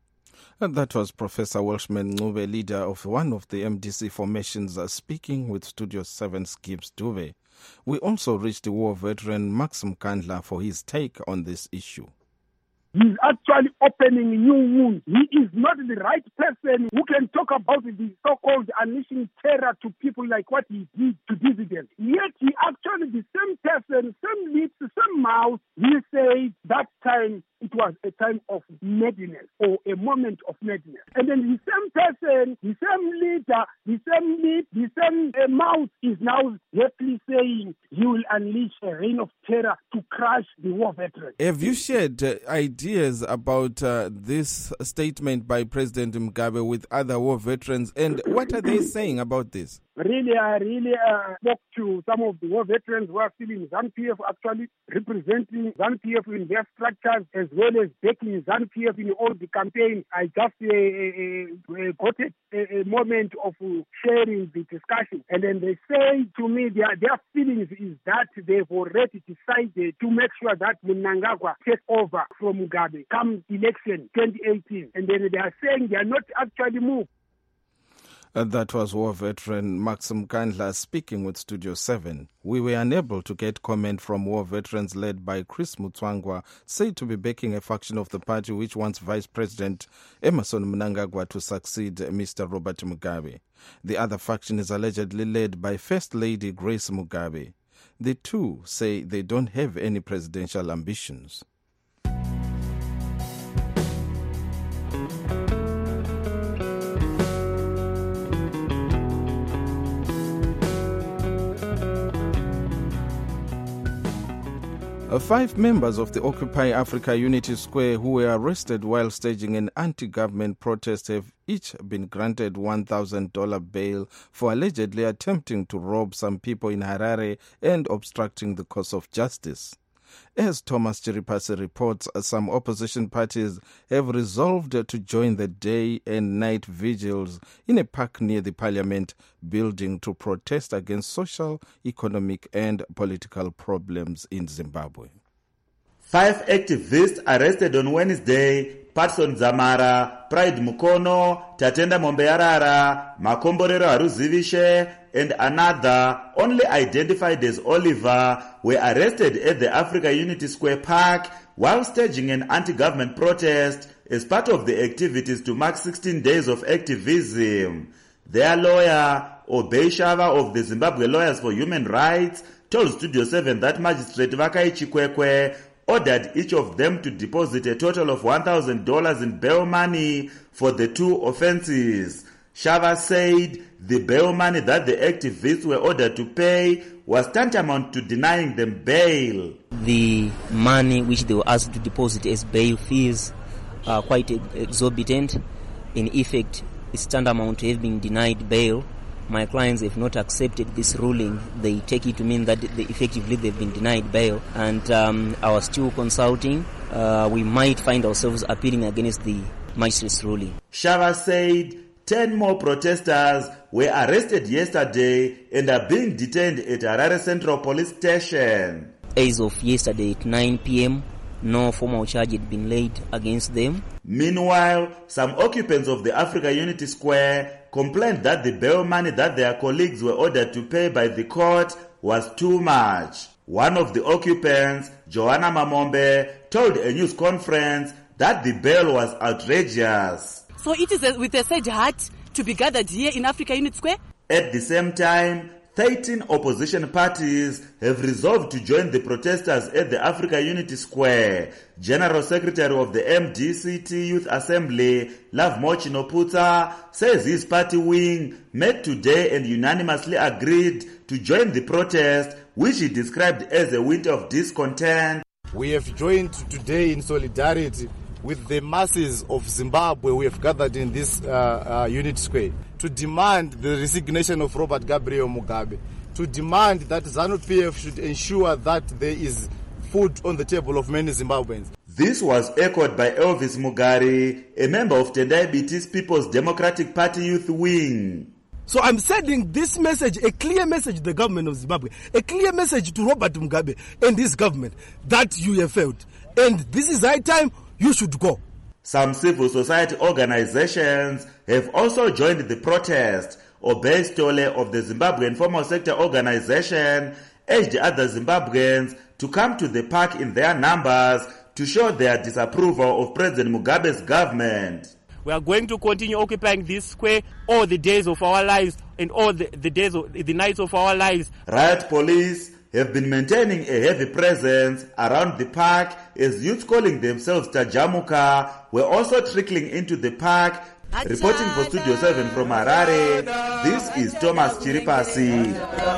And that was Professor Welshman Ncube, leader of one of the M D C formations, uh, speaking with Studio seven's Gibbs Dube. We also reached the war veteran Maxim Kandla for his take on this issue. He's actually opening new wounds. He is not the right person who can talk about the so-called unleashing terror to people like what he did to dissidents. Yet he actually, the same person, same lips, same mouth, he said that time it was a time of madness or a moment of madness. And then the same person, the same leader, the same lip, the same uh, mouth is now yetly saying he will unleash a reign of terror to crush the war veterans. Have you shared uh, ideas about uh, this statement by President Mugabe with other war veterans, and what are they saying about this? Really, I really uh, spoke to some of the war veterans who are still in ZANU-P F, actually representing ZANU-P F in their structures, as well as backing ZANU-P F in all the campaign. I just uh, uh, got a, a moment of uh, sharing the discussion. And then they say to me, their, their feelings is that they've already decided to make sure that Mnangagwa takes over from Mugabe come election twenty eighteen. And then they are saying they are not actually moved. Uh, that was war veteran Maxim Kandla speaking with Studio seven. We were unable to get comment from war veterans led by Chris Mutswangwa, said to be backing a faction of the party which wants Vice President Emmerson Mnangagwa to succeed Mister Robert Mugabe. The other faction is allegedly led by First Lady Grace Mugabe. The two say they don't have any presidential ambitions. Five members of the Occupy Africa Unity Square who were arrested while staging an anti-government protest have each been granted one thousand dollars bail for allegedly attempting to rob some people in Harare and obstructing the course of justice. As Thomas Chiripasi reports, some opposition parties have resolved to join the day and night vigils in a park near the Parliament building to protest against social, economic and political problems in Zimbabwe. Five activists arrested on Wednesday: Patson Zamara, Pride Mukono, Tatenda Mombeyarara, Makomborero Haruzivishe, and another, only identified as Oliver, were arrested at the Africa Unity Square Park while staging an anti-government protest as part of the activities to mark sixteen days of activism. Their lawyer, Obey Shava of the Zimbabwe Lawyers for Human Rights, told Studio seven that Magistrate Vakai Chikwekwe ordered each of them to deposit a total of one thousand dollars in bail money for the two offenses. Shava said the bail money that the activists were ordered to pay was tantamount to denying them bail. The money which they were asked to deposit as bail fees are quite exorbitant. In effect, it's tantamount to have been denied bail. My clients have not accepted this ruling. They take it to mean that they effectively they've been denied bail, and um, I was still consulting. Uh, we might find ourselves appealing against the magistrate's ruling. Shava said ten more protesters were arrested yesterday and are being detained at Harare Central Police Station. As of yesterday at nine p.m., no formal charge had been laid against them. Meanwhile, some occupants of the Africa Unity Square complained that the bail money that their colleagues were ordered to pay by the court was too much. One of the occupants, Joanna Mamombe, told a news conference that the bail was outrageous. So it is a, with a sad heart to be gathered here in Africa Unity Square? At the same time, thirteen opposition parties have resolved to join the protesters at the Africa Unity Square. General Secretary of the M D C T Youth Assembly, Lovemo Chinoputa, says his party wing met today and unanimously agreed to join the protest, which he described as a winter of discontent. We have joined today in solidarity with the masses of Zimbabwe who have gathered in this uh, uh, Unity Square to demand the resignation of Robert Gabriel Mugabe, to demand that ZANU-P F should ensure that there is food on the table of many Zimbabweans. This was echoed by Elvis Mugari, a member of Tendai Biti's People's Democratic Party Youth Wing. So I'm sending this message, a clear message to the government of Zimbabwe, a clear message to Robert Mugabe and his government that you have failed. And this is high time you should go. Some civil society organizations have also joined the protest. Obey Stole of the Zimbabwean Formal Sector Organization urged other Zimbabweans to come to the park in their numbers to show their disapproval of President Mugabe's government. We are going to continue occupying this square all the days of our lives and all the, the days of the nights of our lives. Riot police have been maintaining a heavy presence around the park as youths calling themselves Tajamuka were also trickling into the park. Reporting for Studio seven from Harare, this is Thomas Chiripasi.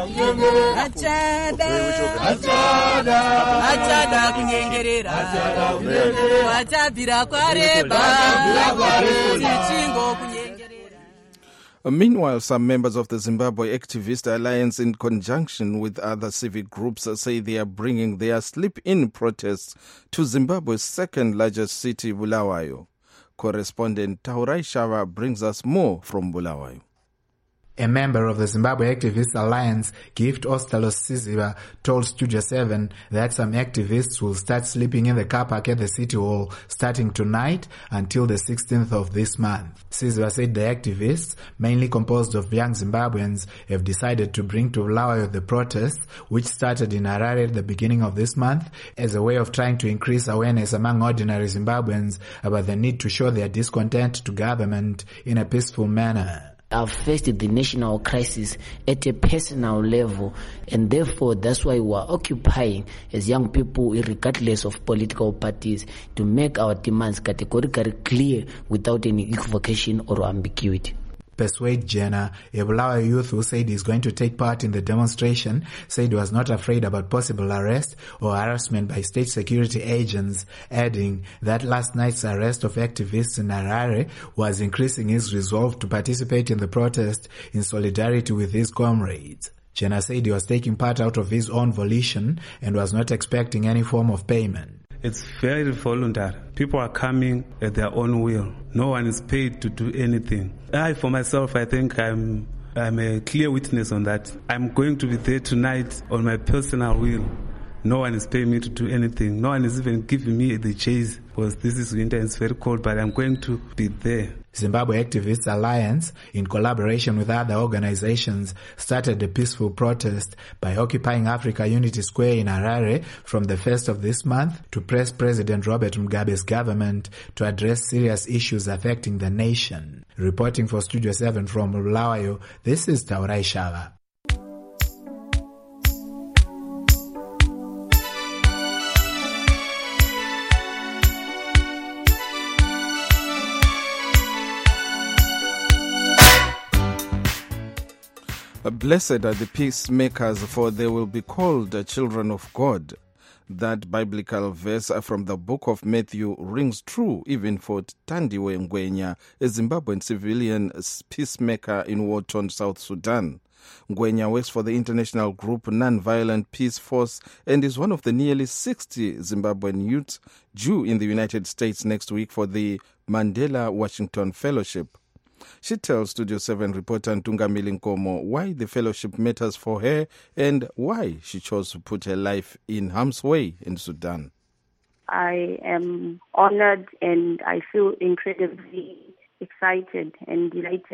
Meanwhile, some members of the Zimbabwe Activist Alliance, in conjunction with other civic groups, say they are bringing their sleep-in protests to Zimbabwe's second largest city, Bulawayo. Correspondent Taurai Shava brings us more from Bulawayo. A member of the Zimbabwe Activist Alliance, Gift Ostalos Siziba, told Studio seven that some activists will start sleeping in the car park at the City Hall starting tonight until the sixteenth of this month. Siziba said the activists, mainly composed of young Zimbabweans, have decided to bring to Bulawayo the protests, which started in Harare at the beginning of this month, as a way of trying to increase awareness among ordinary Zimbabweans about the need to show their discontent to government in a peaceful manner. I've faced the national crisis at a personal level, and therefore that's why we're occupying as young people, regardless of political parties, to make our demands categorically clear without any equivocation or ambiguity. Persuade Jenna, a Bulawayo youth who said he's going to take part in the demonstration, said he was not afraid about possible arrest or harassment by state security agents, adding that last night's arrest of activists in Harare was increasing his resolve to participate in the protest in solidarity with his comrades. Jenna said he was taking part out of his own volition and was not expecting any form of payment. It's very voluntary. People are coming at their own will. No one is paid to do anything. I, for myself, I think I'm I'm a clear witness on that. I'm going to be there tonight on my personal will. No one is paying me to do anything. No one is even giving me the chase because this is winter and it's very cold, but I'm going to be there. Zimbabwe Activists Alliance, in collaboration with other organizations, started a peaceful protest by occupying Africa Unity Square in Harare from the first of this month to press President Robert Mugabe's government to address serious issues affecting the nation. Reporting for Studio seven from Bulawayo, this is Taurai Shava. Blessed are the peacemakers, for they will be called the children of God. That biblical verse from the book of Matthew rings true even for Tandiwe Ngwenya, a Zimbabwean civilian peacemaker in war-torn South Sudan. Ngwenya works for the international group Non-Violent Peace Force and is one of the nearly sixty Zimbabwean youths due in the United States next week for the Mandela Washington Fellowship. She tells Studio seven reporter Ntungamili Nkomo why the fellowship matters for her and why she chose to put her life in harm's way in Sudan. I am honored and I feel incredibly excited and delighted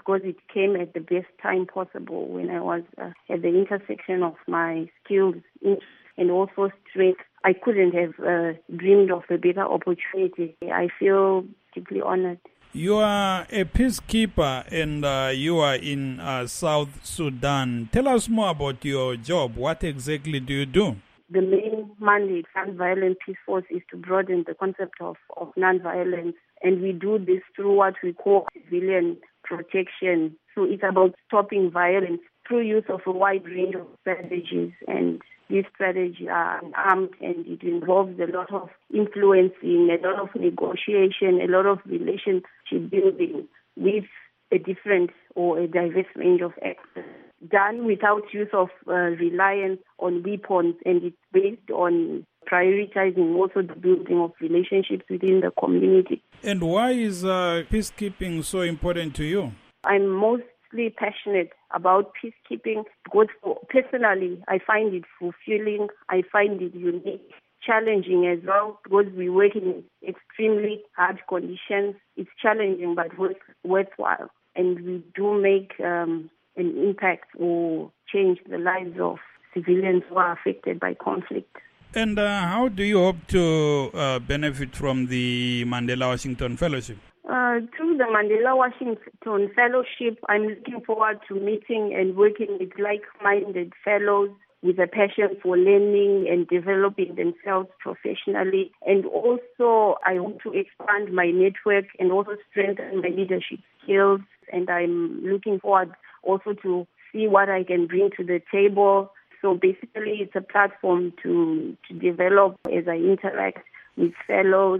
because it came at the best time possible when I was uh, at the intersection of my skills and also strength. I couldn't have uh, dreamed of a better opportunity. I feel deeply honored. You are a peacekeeper and uh, you are in uh, South Sudan. Tell us more about your job. What exactly do you do? The main mandate, Non-Violent Peace Force, is to broaden the concept of, of non-violence. And we do this through what we call civilian protection. So it's about stopping violence through use of a wide range of strategies. And these strategies are armed and it involves a lot of influencing, a lot of negotiation, a lot of relationship building with a different or a diverse range of actors, done without use of uh, reliance on weapons, and it's based on prioritizing also the building of relationships within the community. And why is uh, peacekeeping so important to you? I'm mostly passionate about peacekeeping because personally I find it fulfilling, I find it unique, challenging as well, because we work in extremely hard conditions. It's challenging but worth, worthwhile, and we do make um, an impact or change the lives of civilians who are affected by conflict. And uh, how do you hope to uh, benefit from the Mandela Washington Fellowship? Uh, through the Mandela Washington Fellowship, I'm looking forward to meeting and working with like-minded fellows with a passion for learning and developing themselves professionally. And also, I want to expand my network and also strengthen my leadership skills. And I'm looking forward also to see what I can bring to the table. So basically, it's a platform to, to develop as I interact with fellows.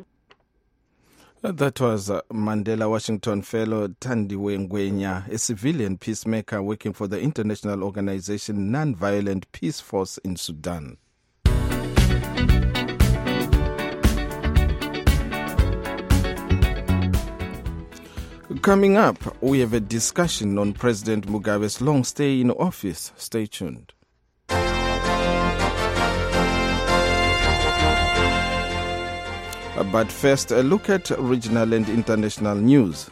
That was uh, Mandela Washington Fellow Thandiwe Ngwenya, a civilian peacemaker working for the international organization Non-Violent Peace Force in Sudan. Coming up, we have a discussion on President Mugabe's long stay in office. Stay tuned. But first, a look at regional and international news.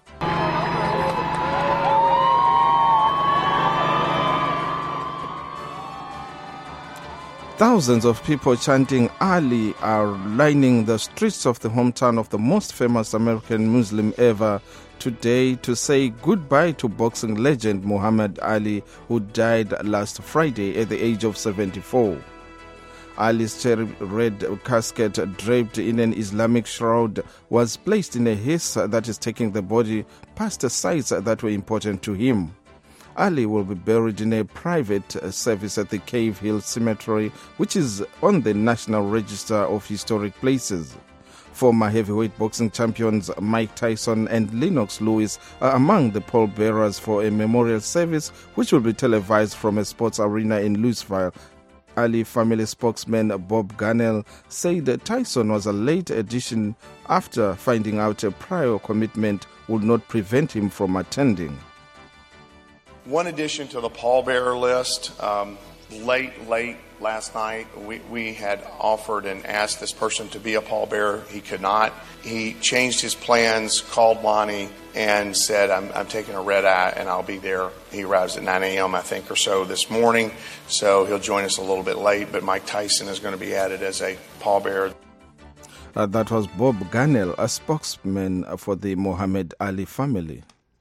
Thousands of people chanting Ali are lining the streets of the hometown of the most famous American Muslim ever today to say goodbye to boxing legend Muhammad Ali, who died last Friday at the age of seventy-four. Ali's cherry-red casket, draped in an Islamic shroud, was placed in a hearse that is taking the body past the sites that were important to him. Ali will be buried in a private service at the Cave Hill Cemetery, which is on the National Register of Historic Places. Former heavyweight boxing champions Mike Tyson and Lennox Lewis are among the pallbearers for a memorial service, which will be televised from a sports arena in Louisville. Ali family spokesman Bob Gunnell said that Tyson was a late addition after finding out a prior commitment would not prevent him from attending. One addition to the pallbearer list, um, late, late last night, we, we had offered and asked this person to be a pallbearer. He could not. He changed his plans, called Lonnie, and said, I'm, I'm taking a red eye and I'll be there. He arrives at nine a.m., I think, or so this morning, so he'll join us a little bit late, but Mike Tyson is going to be added as a pallbearer. Uh, that was Bob Gunnell, a spokesman for the Muhammad Ali family.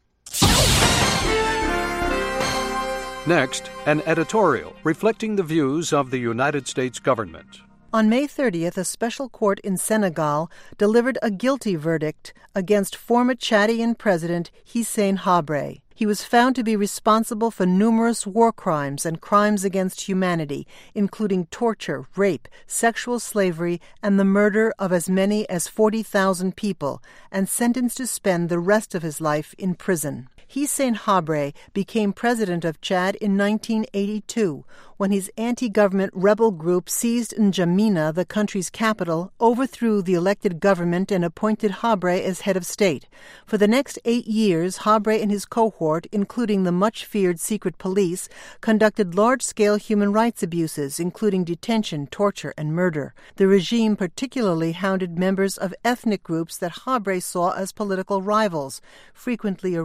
Next, an editorial reflecting the views of the United States government. On May thirtieth, a special court in Senegal delivered a guilty verdict against former Chadian President Hissène Habré. He was found to be responsible for numerous war crimes and crimes against humanity, including torture, rape, sexual slavery, and the murder of as many as forty thousand people, and sentenced to spend the rest of his life in prison. Hissène Habré became president of Chad in nineteen eighty-two, when his anti-government rebel group seized N'Djamena, the country's capital, overthrew the elected government and appointed Habré as head of state. For the next eight years, Habré and his cohort, including the much-feared secret police, conducted large-scale human rights abuses, including detention, torture, and murder. The regime particularly hounded members of ethnic groups that Habré saw as political rivals, frequently arresting their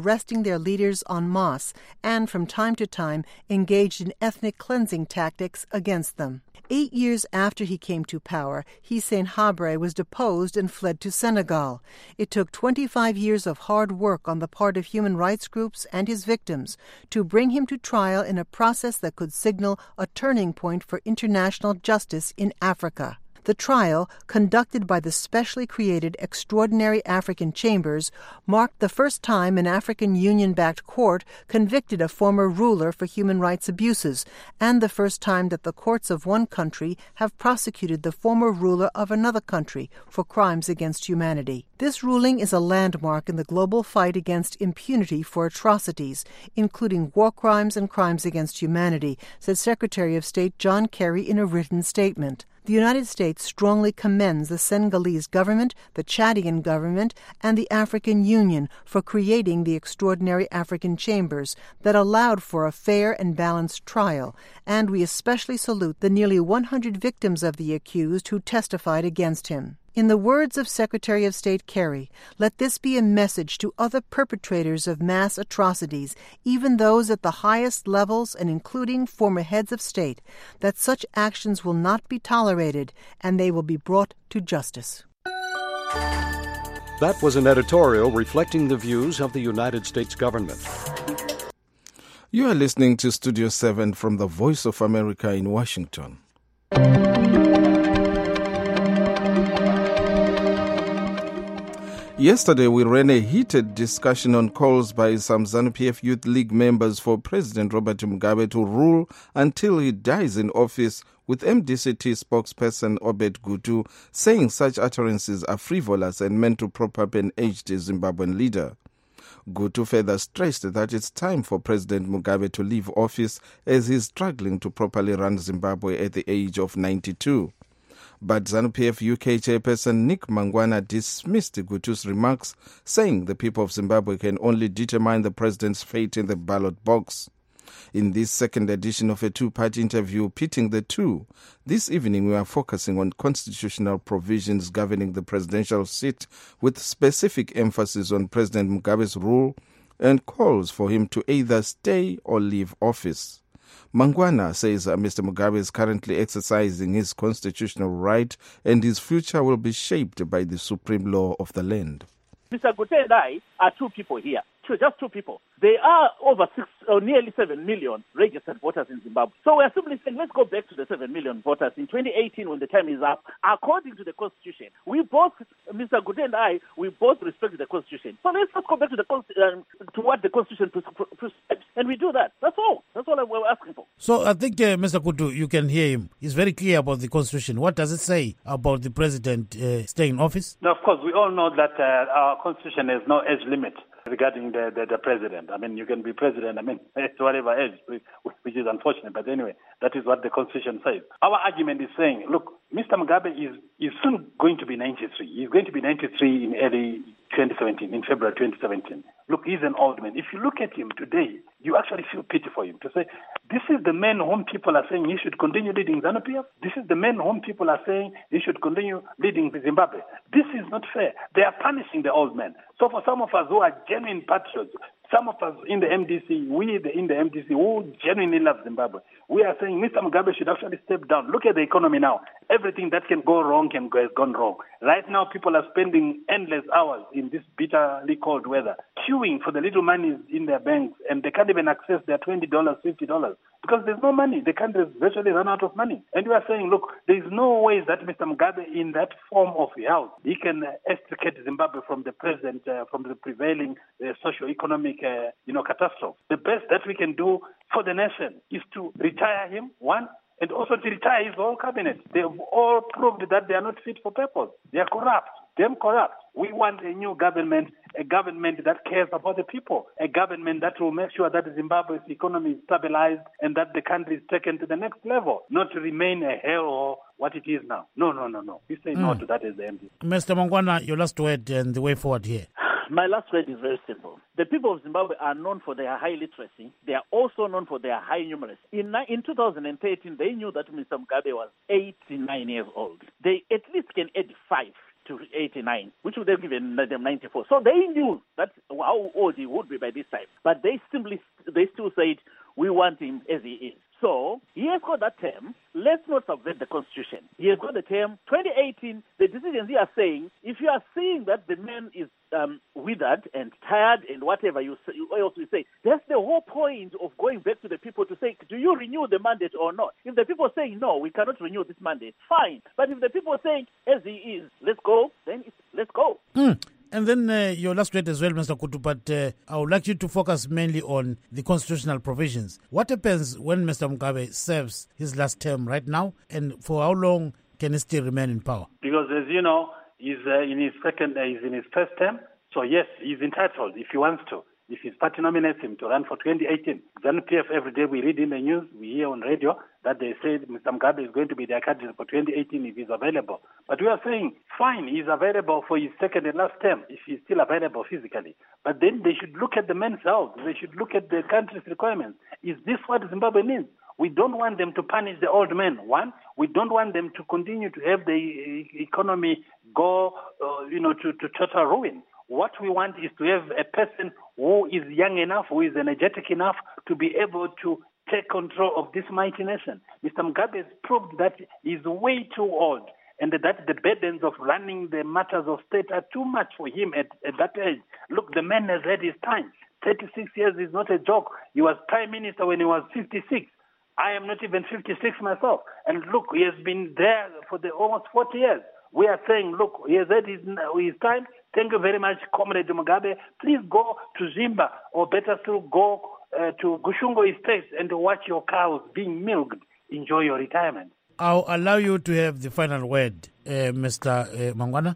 their leaders en masse and from time to time engaged in ethnic cleansing tactics against them. Eight years after he came to power, Hissène Habré was deposed and fled to Senegal. It took twenty-five years of hard work on the part of human rights groups and his victims to bring him to trial in a process that could signal a turning point for international justice in Africa. The trial, conducted by the specially created Extraordinary African Chambers, marked the first time an African Union-backed court convicted a former ruler for human rights abuses, and the first time that the courts of one country have prosecuted the former ruler of another country for crimes against humanity. This ruling is a landmark in the global fight against impunity for atrocities, including war crimes and crimes against humanity, said Secretary of State John Kerry in a written statement. The United States strongly commends the Senegalese government, the Chadian government, and the African Union for creating the Extraordinary African Chambers that allowed for a fair and balanced trial, and we especially salute the nearly one hundred victims of the accused who testified against him. In the words of Secretary of State Kerry, let this be a message to other perpetrators of mass atrocities, even those at the highest levels and including former heads of state, that such actions will not be tolerated and they will be brought to justice. That was an editorial reflecting the views of the United States government. You are listening to Studio seven from the Voice of America in Washington. Yesterday, we ran a heated discussion on calls by some ZANU-P F Youth League members for President Robert Mugabe to rule until he dies in office, with M D C T spokesperson Obed Gutu saying such utterances are frivolous and meant to prop up an aged Zimbabwean leader. Gutu further stressed that it's time for President Mugabe to leave office as he's struggling to properly run Zimbabwe at the age of ninety-two. But ZANU-P F U K chairperson Nick Mangwana dismissed Gutu's remarks, saying the people of Zimbabwe can only determine the president's fate in the ballot box. In this second edition of a two-part interview pitting the two, this evening we are focusing on constitutional provisions governing the presidential seat, with specific emphasis on President Mugabe's rule and calls for him to either stay or leave office. Mangwana says uh, Mister Mugabe is currently exercising his constitutional right and his future will be shaped by the supreme law of the land. Mister Gute and I are two people here, two, just two people. There are over six, or nearly seven million registered voters in Zimbabwe. So we are simply saying, let's go back to the seven million voters in twenty eighteen when the time is up. According to the Constitution, we both, Mister Gute and I, we both respect the Constitution. So let's just go back to the um, to what the Constitution prescribes, and we do that. That's all. That's all we're asking for. So I think, uh, Mister Gutu, you can hear him. He's very clear about the Constitution. What does it say about the president uh, staying in office? Now, of course, we all know that uh, our Constitution has no age limit regarding the, the, the president. I mean, you can be president, I mean, at whatever age, which is unfortunate. But anyway, that is what the Constitution says. Our argument is saying, look, Mister Mugabe is, is soon going to be ninety-three. He's going to be ninety-three in early twenty seventeen, in February twenty seventeen. Look, he's an old man. If you look at him today, you actually feel pity for him to say, this is the man whom people are saying he should continue leading ZANU-P F. This is the man whom people are saying he should continue leading Zimbabwe. This is not fair. They are punishing the old man. So for some of us who are genuine patriots, some of us in the M D C, we in the M D C who genuinely love Zimbabwe, we are saying Mister Mugabe should actually step down. Look at the economy now. Everything that can go wrong can go, has gone wrong. Right now, people are spending endless hours in this bitterly cold weather, queuing for the little money in their banks, and they can't even access their twenty dollars, fifty dollars, because there's no money. The country has virtually run out of money. And we are saying, look, there's no way that Mister Mugabe, in that form of health, he can uh, extricate Zimbabwe from the present, uh, from the prevailing uh, socio-economic uh, you know, catastrophe. The best that we can do for the nation is to retire him, one, and also to retire his whole cabinet. They've all proved that they are not fit for purpose. They are corrupt. Them corrupt. We want a new government, a government that cares about the people, a government that will make sure that Zimbabwe's economy is stabilized and that the country is taken to the next level, not to remain a hell or what it is now. No, no, no, no. We say mm. no to that as the M D. Mister Mangwana, your last word and the way forward here. My last word is very simple. The people of Zimbabwe are known for their high literacy. They are also known for their high numeracy. In, in two thousand thirteen, they knew that Mister Mugabe was eighty-nine years old. They at least can add five to eighty-nine, which would have given them ninety-four. So they knew that how old he would be by this time. But they simply, they still said, we want him as he is. So he has got that term. Let's not subvert the Constitution. He has got the term. twenty eighteen, the decisions here are saying, if you are seeing that the man is um, withered and tired and whatever you say, else you say, that's the whole point of going back to the people to say, do you renew the mandate or not? If the people are saying, no, we cannot renew this mandate, fine. But if the people are saying, as he is, let's go, then it's, let's go. Mm. And then uh, your last word as well, Mister Kutu, but uh, I would like you to focus mainly on the constitutional provisions. What happens when Mister Mugabe serves his last term right now, and for how long can he still remain in power? Because, as you know, he's uh, in his second, uh, he's in his first term, so yes, he's entitled if he wants to. If his party nominates him to run for twenty eighteen, ZANU P F, every day we read in the news, we hear on radio that they say Mister Mugabe is going to be their candidate for twenty eighteen if he's available. But we are saying, fine, he's available for his second and last term if he's still available physically. But then they should look at the men's health. They should look at the country's requirements. Is this what Zimbabwe needs? We don't want them to punish the old men. One, we don't want them to continue to have the economy go, uh, you know, to, to total ruin. What we want is to have a person who is young enough, who is energetic enough to be able to take control of this mighty nation. Mister Mugabe has proved that he's way too old and that the burdens of running the matters of state are too much for him at, at that age. Look, the man has had his time. thirty-six years is not a joke. He was prime minister when he was fifty-six. I am not even fifty-six myself. And look, he has been there for the almost forty years. We are saying, look, he has had his, his time. Thank you very much, Comrade Mugabe. Please go to Zimba, or better still, go uh, to Gushungo Estate and watch your cows being milked. Enjoy your retirement. I'll allow you to have the final word, uh, Mister Uh, Mangwana.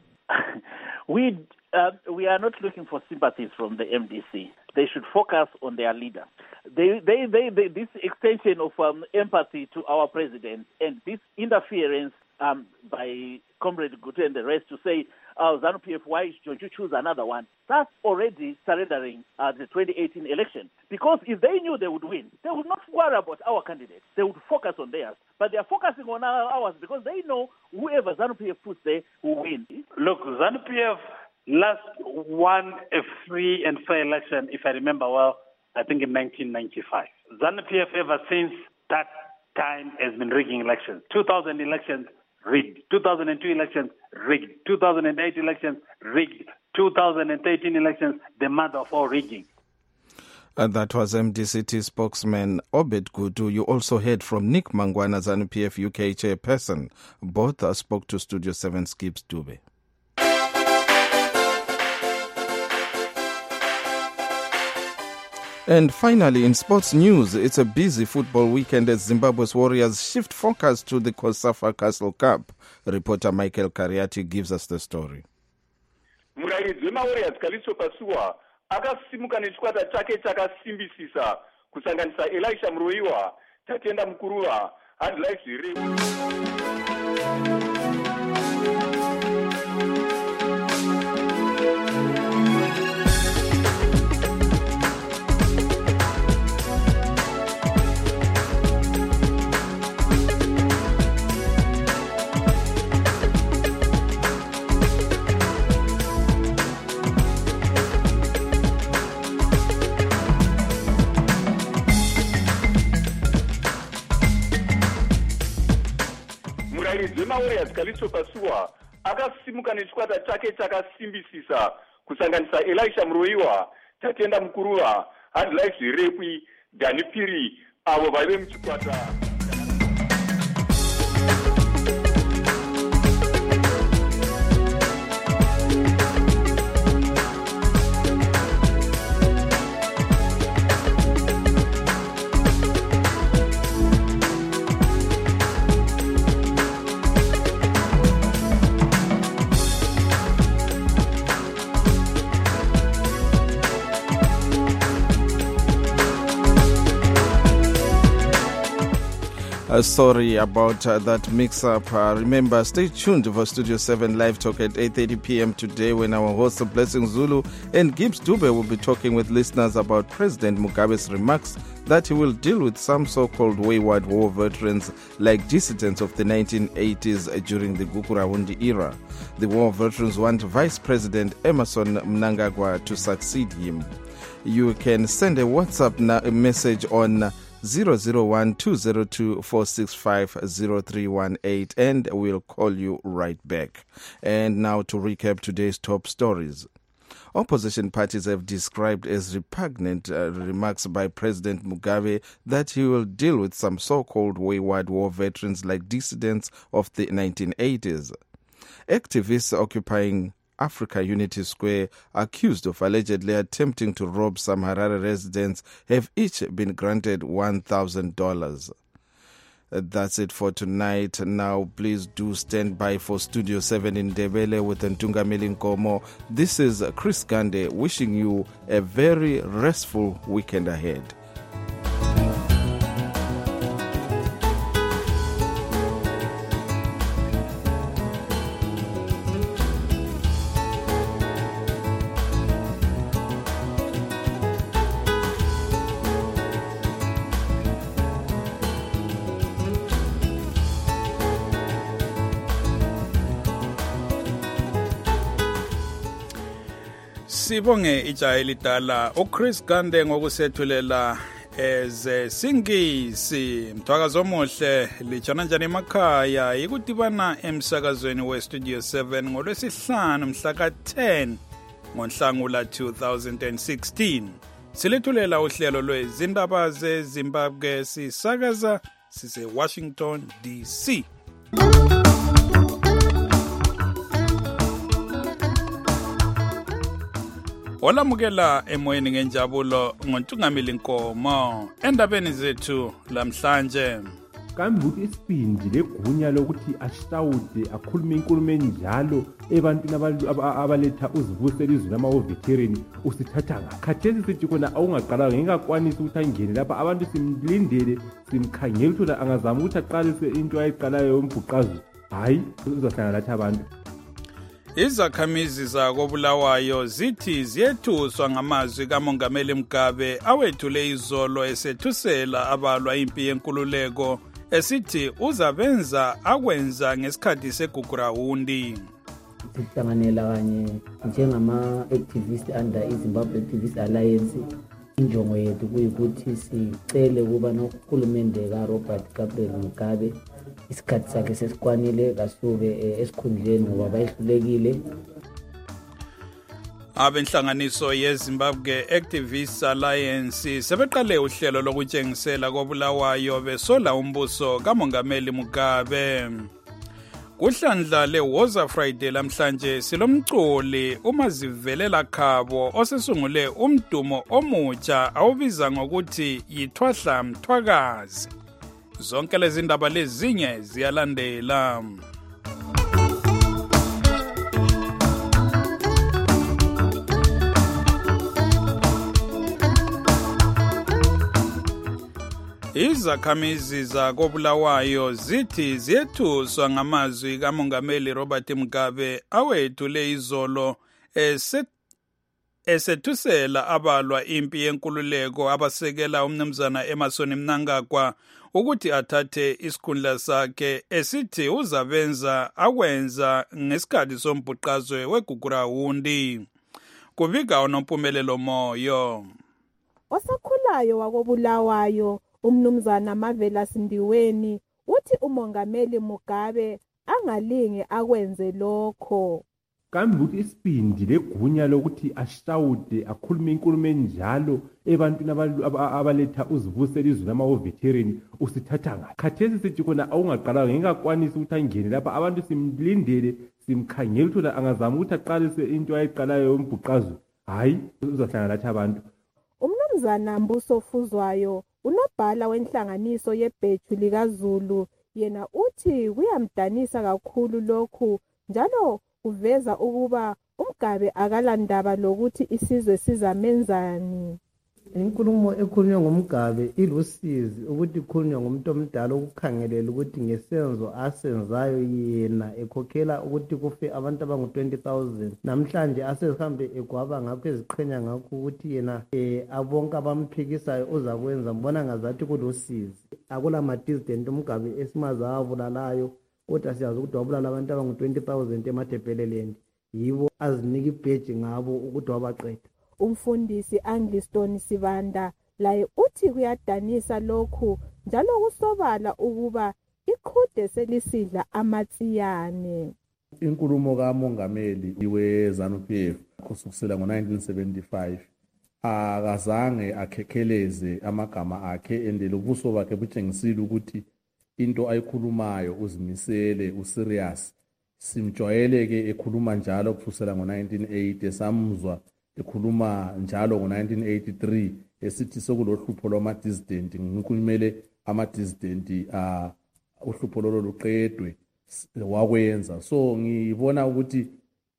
we uh, we are not looking for sympathies from the M D C. They should focus on their leader. They, they, they, they this extension of um, empathy to our president and this interference um, by Comrade Gutu and the rest to say, oh, ZANU P F, why don't you choose another one? That's already surrendering uh, the twenty eighteen election. Because if they knew they would win, they would not worry about our candidate. They would focus on theirs. But they are focusing on ours because they know whoever ZANU P F puts there will win. Look, ZANU P F last won a free and fair election, if I remember well, I think in nineteen ninety-five. ZANU P F ever since that time has been rigging elections. two thousand elections, rigged. two thousand two elections, rigged. two thousand eight elections, rigged. two thousand thirteen elections, the mother of all rigging. Uh, that was M D C T spokesman Obed Gutu. You also heard from Nick Mangwana, ZANU P F U K chairperson. Both uh, spoke to Studio seven Skips Dube. And finally, in sports news, it's a busy football weekend as Zimbabwe's Warriors shift focus to the Kosafa Castle Cup. Reporter Michael Kariati gives us the story. Murairidzi wemawarriors Kalisto Pasuwa akasimuka nechikwata chake chakasimbisisa kusanganisa Elisha Mroiwa, Tatenda Mukuruva, Adlai Zire. Warriors Kalisto Pasuwa akasimuka nechikwata chake chakasimbisisa kusanganisa Elisha Mroiwa, Tatenda Mukuruva, Adlai Zire, Dani Piri, avo vaive muchikwata. Uh, sorry about uh, that mix-up. Uh, remember, stay tuned for Studio seven Live Talk at eight thirty p.m. today when our hosts Blessing Zulu and Gibbs Dube will be talking with listeners about President Mugabe's remarks that he will deal with some so-called wayward war veterans like dissidents of the nineteen eighties during the Gukurahundi era. The war veterans want Vice President Emmerson Mnangagwa to succeed him. You can send a WhatsApp na- a message on zero zero one two zero two four six five zero three one eight and we'll call you right back. And now to recap today's top stories. Opposition parties have described as repugnant uh, remarks by President Mugabe that he will deal with some so-called wayward war veterans like dissidents of the nineteen eighties. Activists occupying Africa Unity Square, accused of allegedly attempting to rob some Harare residents, have each been granted one thousand dollars. That's it for tonight. Now, please do stand by for Studio seven in Ndebele with Ntungamili Nkomo. This is Chris Gande wishing you a very restful weekend ahead. Sibonge ijayeli dala uChris Gande ngokusethulela eze singisi mthwakazo omuhle lijana njani emakhaya ikudibana emsakazweni we Studio seven ngolwesihlanu mhla ka ten ngoNhlangula two thousand sixteen. Silethulela uhlelo lwezindaba zeZimbabwe sisakaza sise Washington D C. Olamukela emoyeni ngenjabulo ngoNtungamili Nkomo endabeni zethu lamhlanje. Kambe ukuthi isibindi legunya lokuthi ashawude akhulume inkulumo enjalo ebantwini abaletha uzibusela izwi nama veteran usithatha ngakhathesi sithi khona awungaqala ngekakwanisa ukuthi angene lapha abantu simlindele simkhangela ukuthi angazama ukuthi aqalise into ayiqalayo yombhuqazo hayi uzohlangana lathi abantu. Izakhamizi zakobulawayo zithi ziyethuswa ngamazwi kaMongameli Mugabe awethule izolo esethusela abalwa impi yenkululeko esithi uzabenza akwenza ngesikhathi segugurahundi. Sihlanganela kanye njengama activists under iZimbabwe Activist Alliance. Injongo yethu kuyikuthi sicele kuba nohulumende kaRobert Gabriel Mugabe isikhathi sakhe sesikwanile kasuke esikhundleni ngoba bayihlulekile. Abenhlanganiso yeZimbabwe Activist Alliance sebeqale uhlelo lokutshengisela kobulawayo besola umbuso kaMongameli Mugabe. Kuhlandla leWoza Friday lamhlanje silomculi uMazivelela Khabo osesungule umdumo omutsha awubiza ngokuthi yithwahla mthwakazi. Zonke lezi ndaba lezinye ziyalandela. Izakhamizi zakobulawayo zithi ziyethuswa ngamazwi kaMongameli Robert Mugabe awethule izolo eset esethusela abalwa impi yenkululeko abasekela umnumzana Emmerson Mnangagwa ukuthi athathe isikhundla sakhe esithi uzabenza akwenza ngesikhathi sombhuqazwe weGugurahundi. Kubika uNompumelelo Moyo. Osakhulayo wakobulawayo umnumzana Mavela Sindiweni uthi uMongameli Mugabe angalinge akwenze lokho. Kambe ukuthi isibindi legunya lokuthi ashawude akhulume inkulumo enjalo ebantwini abaletha uzibusela izwi nama veteran usithatha ngakhathesi sithi khona awungaqala ngekakwanisa ukuthi angene lapha abantu simlindele simkhangela ukuthi angazama ukuthi aqalise into ayiqalayo yombhuqazo hayi uzohlangana lathi abantu. Umnumzana Mbuso Fuzwayo unobhala wenhlanganiso yebheju likaZulu yena uthi kuyamdanisa kakhulu lokhu njalo uveza ukuba uMgabe akalandaba lokuthi isizwe sizamenzani. inkulumo ekhulunywa ngomgabe ilusizi ukuthi ikhulunywa ngumuntu omdala ukukhangelela ukuthi ngesenzo asenzayo yena ekhokhela ukuthi kufe abantu abangu twenty thousand namhlanje asehambe egwaba ngakho eziqhenya ngakho ukuthi yena eh abonke abamphikisa uzakwenza mbona ngazathi kulusizi akula madissident umgabe esimaza abulalayo kodwa siyazi ukuthi wabulala abantu abangu twenty thousand eMathebeleland yibo azinika ibheji ngabo ukuthi wabaqeda. Umfundisi Angliston Sibanda laye uthi kuyadanisa lokhu njalo kusobala ukuba iqhude selisidla amatsiyane. Inkulumo kamongameli iwe ZANU-P F kusukela ngo nineteen seventy-five akazange akhekheleze amagama akhe endele ubuso bakhe butshengisile ukuthi into ayikhulumayo uzimisele userious. Simjwayele ke ekhuluma njalo kusukela ngo nineteen eighty samuzwa ekhuluma njalo ngo nineteen eighty-three esithi sokulohlupho lwama-dissident ngikumele ama-dissident uh, uhlupho lolo luqedwe wakwenza. So ngibona ukuthi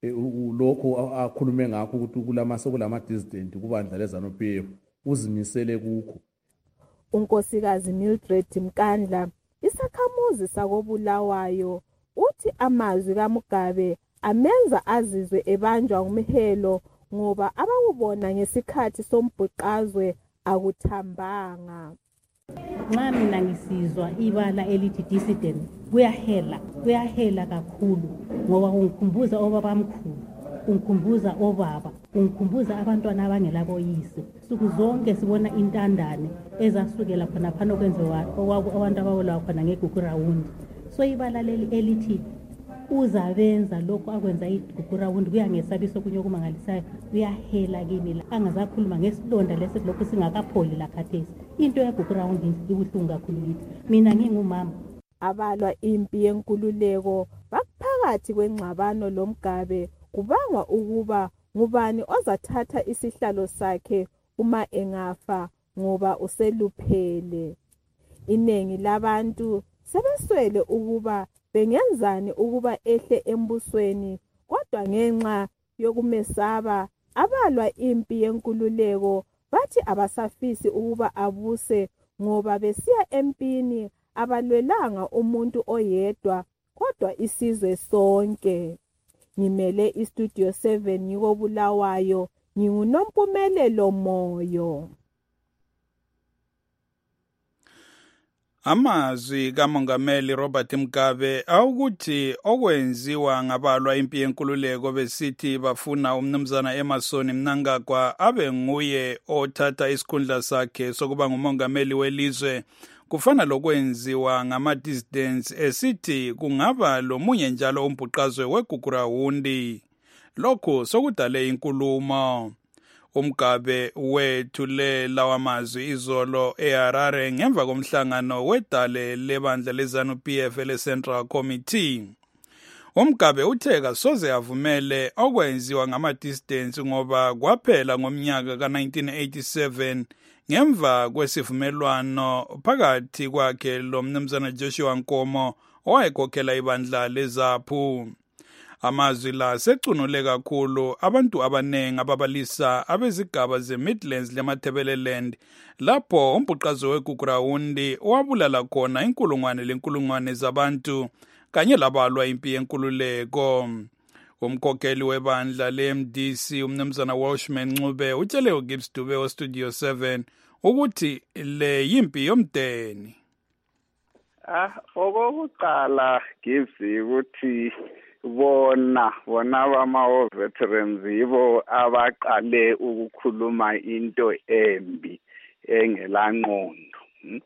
lokho akhulume ngakho ukuthi kulama sokulama-dissident kubandla leZANU-P F uzimisele kukho. Unkosikazi Mildred Mkandla isakhamuzi sakobulawayo uthi amazwi kaMugabe amenza azizwe ebanjwa umhelo ngoba abakubona ngesikhathi sombhuqazwe akuthambanga. Nxa mina ngisizwa ibala elithi dissident kuyahela kuyahela kakhulu ngoba kungikhumbuza obabamkhulu kungikhumbuza obaba kungikhumbuza abantwana abangelaboyise suku zonke sibona intandane ezasukela khona phana okwenziwa abantu abawela khona ngeGugurawundi. So ibala leli elithi uzabenza lokho akwenza iGugurawundi kuyangesabiso kunye okumangalisayo kuyahela kimi la angazakhuluma ngesilonda lesi lokho singakapholi la khathesi. Into yeGugurawundi ibuhlungu kakhulu kithi. Mina ngingumama abalwa impi yenkululeko baphakathi kwengxabano loMgabe kubangwa ukuba ngubani ozathatha isihlalo sakhe uma engafa ngoba useluphele. Inengi labantu sebeswele ukuba bengenzani ukuba ehle embusweni kodwa ngenxa yokumesaba abalwa impi yenkululeko bathi abasafisi ukuba abuse ngoba besiya empini abalwelanga umuntu oyedwa kodwa isizwe sonke. Ngimele iStudio seven ngikobulawayo nginguNompumelelo Moyo. Amazwi kaMongameli Robert Mugabe awukuthi okwenziwa ngabalwa impi yenkululeko besithi bafuna umnumzana Emmerson Mnangagwa abe nguye othatha isikhundla sakhe sokuba ngumongameli welizwe kufana lokwenziwa ngama-dissidents esithi kungaba lomunye njalo umbhuqazwe weGugurawundi. Lokhu sokudale inkulumo. Umgabe wethule lawa mazwi izolo eHarare ngemva komhlangano wedale lebandla leZANU-P F le-Central Committee. Umgabe utheka soze avumele okwenziwa ngama-dissidents ngoba kwaphela ngomnyaka ka nineteen eighty-seven ngemva kwesivumelwano phakathi kwakhe lo mnumzana Joshua Nkomo owayekhokhela ibandla leZAPU. Amazwi la secunule kakhulu abantu abanengi ababalisa abezigaba ze-Midlands leMathebeleland lapho umbhuqazwe weGugurawundi wabulala khona inkulungwane lenkulungwane zabantu kanye labalwa impi yenkululeko. Umkhokheli webandla le-M D C umnumzana Welshman Ncube utshele uGibbs Dube weStudio seven ukuthi le yimpi yomdeni. Ah, okokuqala Gibbs ukuthi bona bona bama veterans yibo abaqale ukukhuluma into embi engelangqondo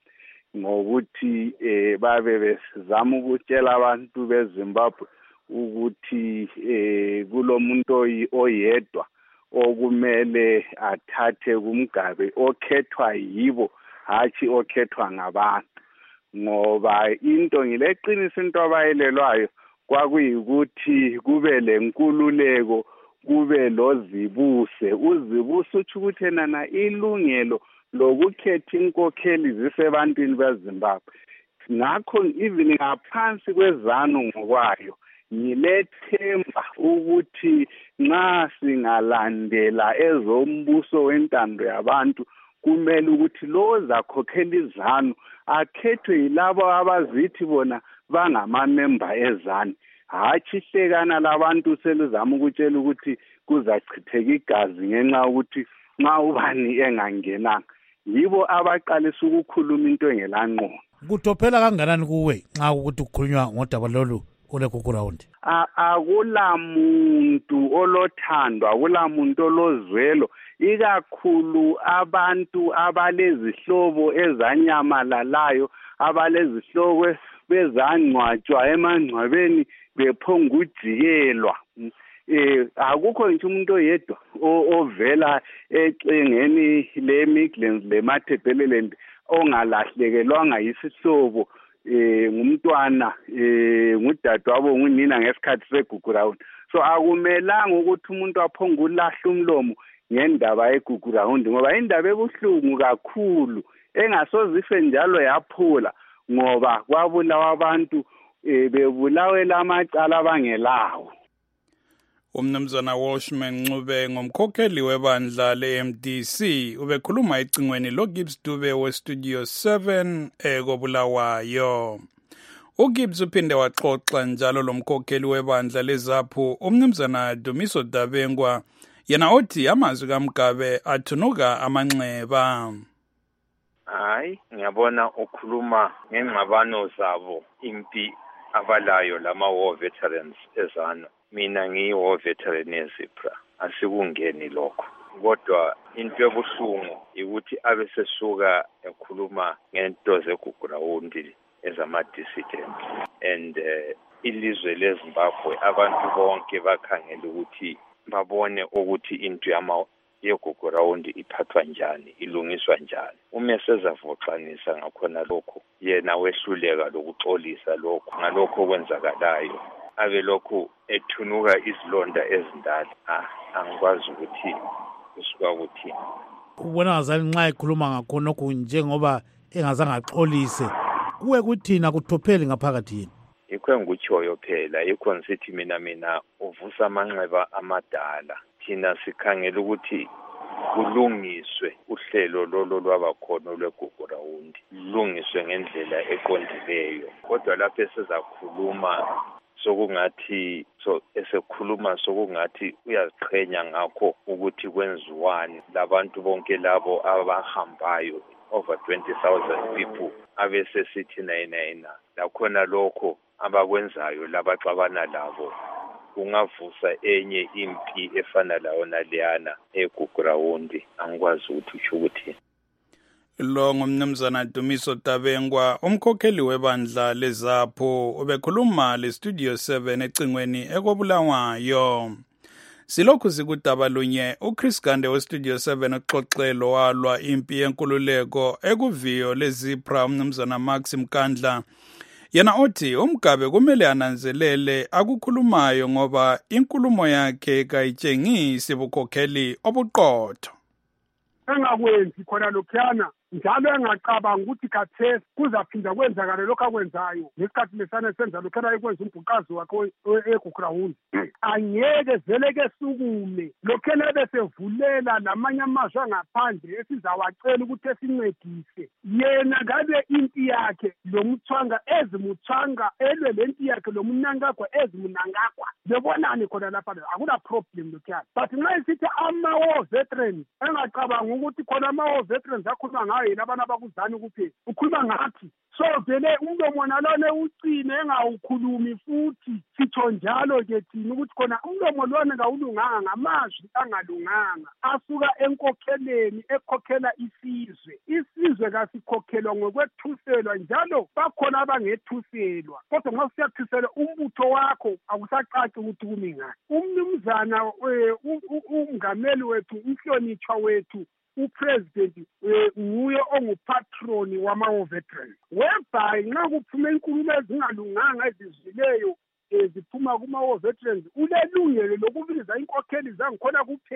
ngokuthi eh babe bezama ukutshela abantu beZimbabwe ukuthi eh kulomuntu oyedwa okumele athathe kumgabe okhethwa yibo hathi okhethwa ngabantu ngoba into ngileqinisa into abayelelwayo kwakuyikuthi kube lenkululeko kube lozibuse uzibuse uthi ukuthi nana ilungelo lokukhetha inkokheli zisebantwini beZimbabwe ngakho even ngaphansi kwezanu ngokwayo ngilethemba ukuthi nxa singalandela ezombuso wentando yabantu kumele ukuthi lo zakhokhela izanu akhethwe yilabo abazithi bona bangamamemba ezani, hatshi ihlekana labantu selizama ukutshela ukuthi kuzachitheka igazi ngenxa yokuthi nxa ubani engangenanga. Yibo abaqalisa ukukhuluma into engelanqondo. Kutophela kanganani kuwe nxa ukuthi kukhulunywa ngodaba lolu kule Gugurawundi? Akula muntu olothando, akula muntu olozwelo, ikakhulu abantu abalezihlobo ezanyamalalayo, abalezihlobo bezangcwatshwa emangcwabeni bephonga ujikelwa. Eh akukho nje umuntu oyedwa ovela ecengeni le Midlands le Matabeleland ongalahlekelwanga yisihlobo eh ngumntwana eh ngudadewabo ngunina ngesikhathi segugurawundi. So akumelanga ukuthi umuntu aphonga ulahla umlomo ngendaba yegugurawundi ngoba indaba ebuhlungu kakhulu engasozife njalo yaphula ngoba kwabulawa abantu bebulawela amacala abangelawo. Umnumzana Walshman Ncube ngomkhokheli webandla le-M D C ubekhuluma ecingweni loGibbs Dube we-Studio seven ekobulawayo. UGibbs uphinde waxoxa njalo lomkhokheli webandla leZAPHU umnumzana Dumiso Dabengwa yena othi amazwi kaMgabe athunuka amanxeba. Hayi ngiyabona ukhuluma ngengxabano zabo impi abalayo lama war veterans ezana. Mina ngiyi-war veteran yeZipra, asikungeni lokho. Kodwa into ebuhlungu ukuthi abe sesuka ekhuluma ngento zeGugurawundi ezama-dissident. And uh, ilizwe leZimbabwe abantu bonke bakhangela ukuthi babone ukuthi into yama yeGugurawundi iphathwa njani, ilungiswa njani. Uma sezavoxanisa ngakhona lokho, yena wehluleka lokuxolisa lokho ngalokho kwenzakalayo. Abe lokhu ethunuka izilonda ezindala. Ah, angikwazi ukuthi kusuka ukuthi. Ubona ngazali nxa ekhuluma ngakhonokho njengoba engazange axolise. Kuwe kuthina kuthopheli ngaphakathi yini? Yikho engikutshoyo phela, yikho ngisithi mina mina uvusa amanxeba amadala. Thina sikhangela ukuthi kulungiswe uhlelo lolo lwabakhona lweGugurawundi. Lulungiswe ngendlela eqondileyo. Kodwa lapho sizakhuluma sokungathi so esekhuluma sokungathi uyaziqhenya ngakho ukuthi kwenziwani labantu bonke labo abahambayo over twenty thousand people abese sithi nayina lakhona lokho abakwenzayo labaxabana labo kungavusa enye impi efana layo naleyana eGugurawundi. Angikwazi ukuthi usho ukuthi lo ngumnumzana Dumiso Dabengwa umkhokheli webandla leZAPHU ubekhuluma le-Studio seven ecingweni ekobulawayo. Silokhu sikudaba lunye uChris Gande we-Studio seven uxoxelo walwa impi yenkululeko ekuviyo leZipra umnumzana Max Mkandla. Yena othi uMgabe kumele ananzelele akukhulumayo ngoba inkulumo yakhe kayitshengisi bukhokheli obuqotho. Engakwenzi khona lokhuyana njalo engacabanga ukuthi khathesi kuzaphinda kwenzakala lokho akwenzayo ngesikhathi lesana senza lokhuyana ekwenza umbhuqazi wakhe eGugurawundi. Angeke zeleke sukume lokhuyana besevulela lamanye amazwe angaphandle esizawacela ukuthi esincedise yena ngabe impi yakhe lomthwanga ezimuthwanga elwe lenti yakhe lomunangagwa ezimunangagwa bebonani khona lapha akuna problem lokhuyana. But nxa isithi ama-war veterans engacabanga ukuthi khona ama-war veterans akhuluma ngayo yena abantu abakuzana ukuthi ukhuluma ngathi so vele umlomo nalone ucine engawukhulumi futhi sitho njalo ke thina ukuthi khona umlomo lona ngawulunganga ngamazwi angalunganga asuka enkokheleni ekhokhela isizwe. Isizwe kasikhokhelwa ngokwethuselwa njalo bakhona abangethuselwa kodwa nxa siyathuselwa umbutho wakho akusacaci ukuthi kumi ngani. Umnumzana uMngameli wethu umhlonitshwa wethu upresident nguye ongupatroni wama-war veterans whereby nxa kuphume inkulumo ezingalunganga ezizwileyo ziphuma kuma-war veterans ulelungelo lokubiza inkokheli zangikhona kuphela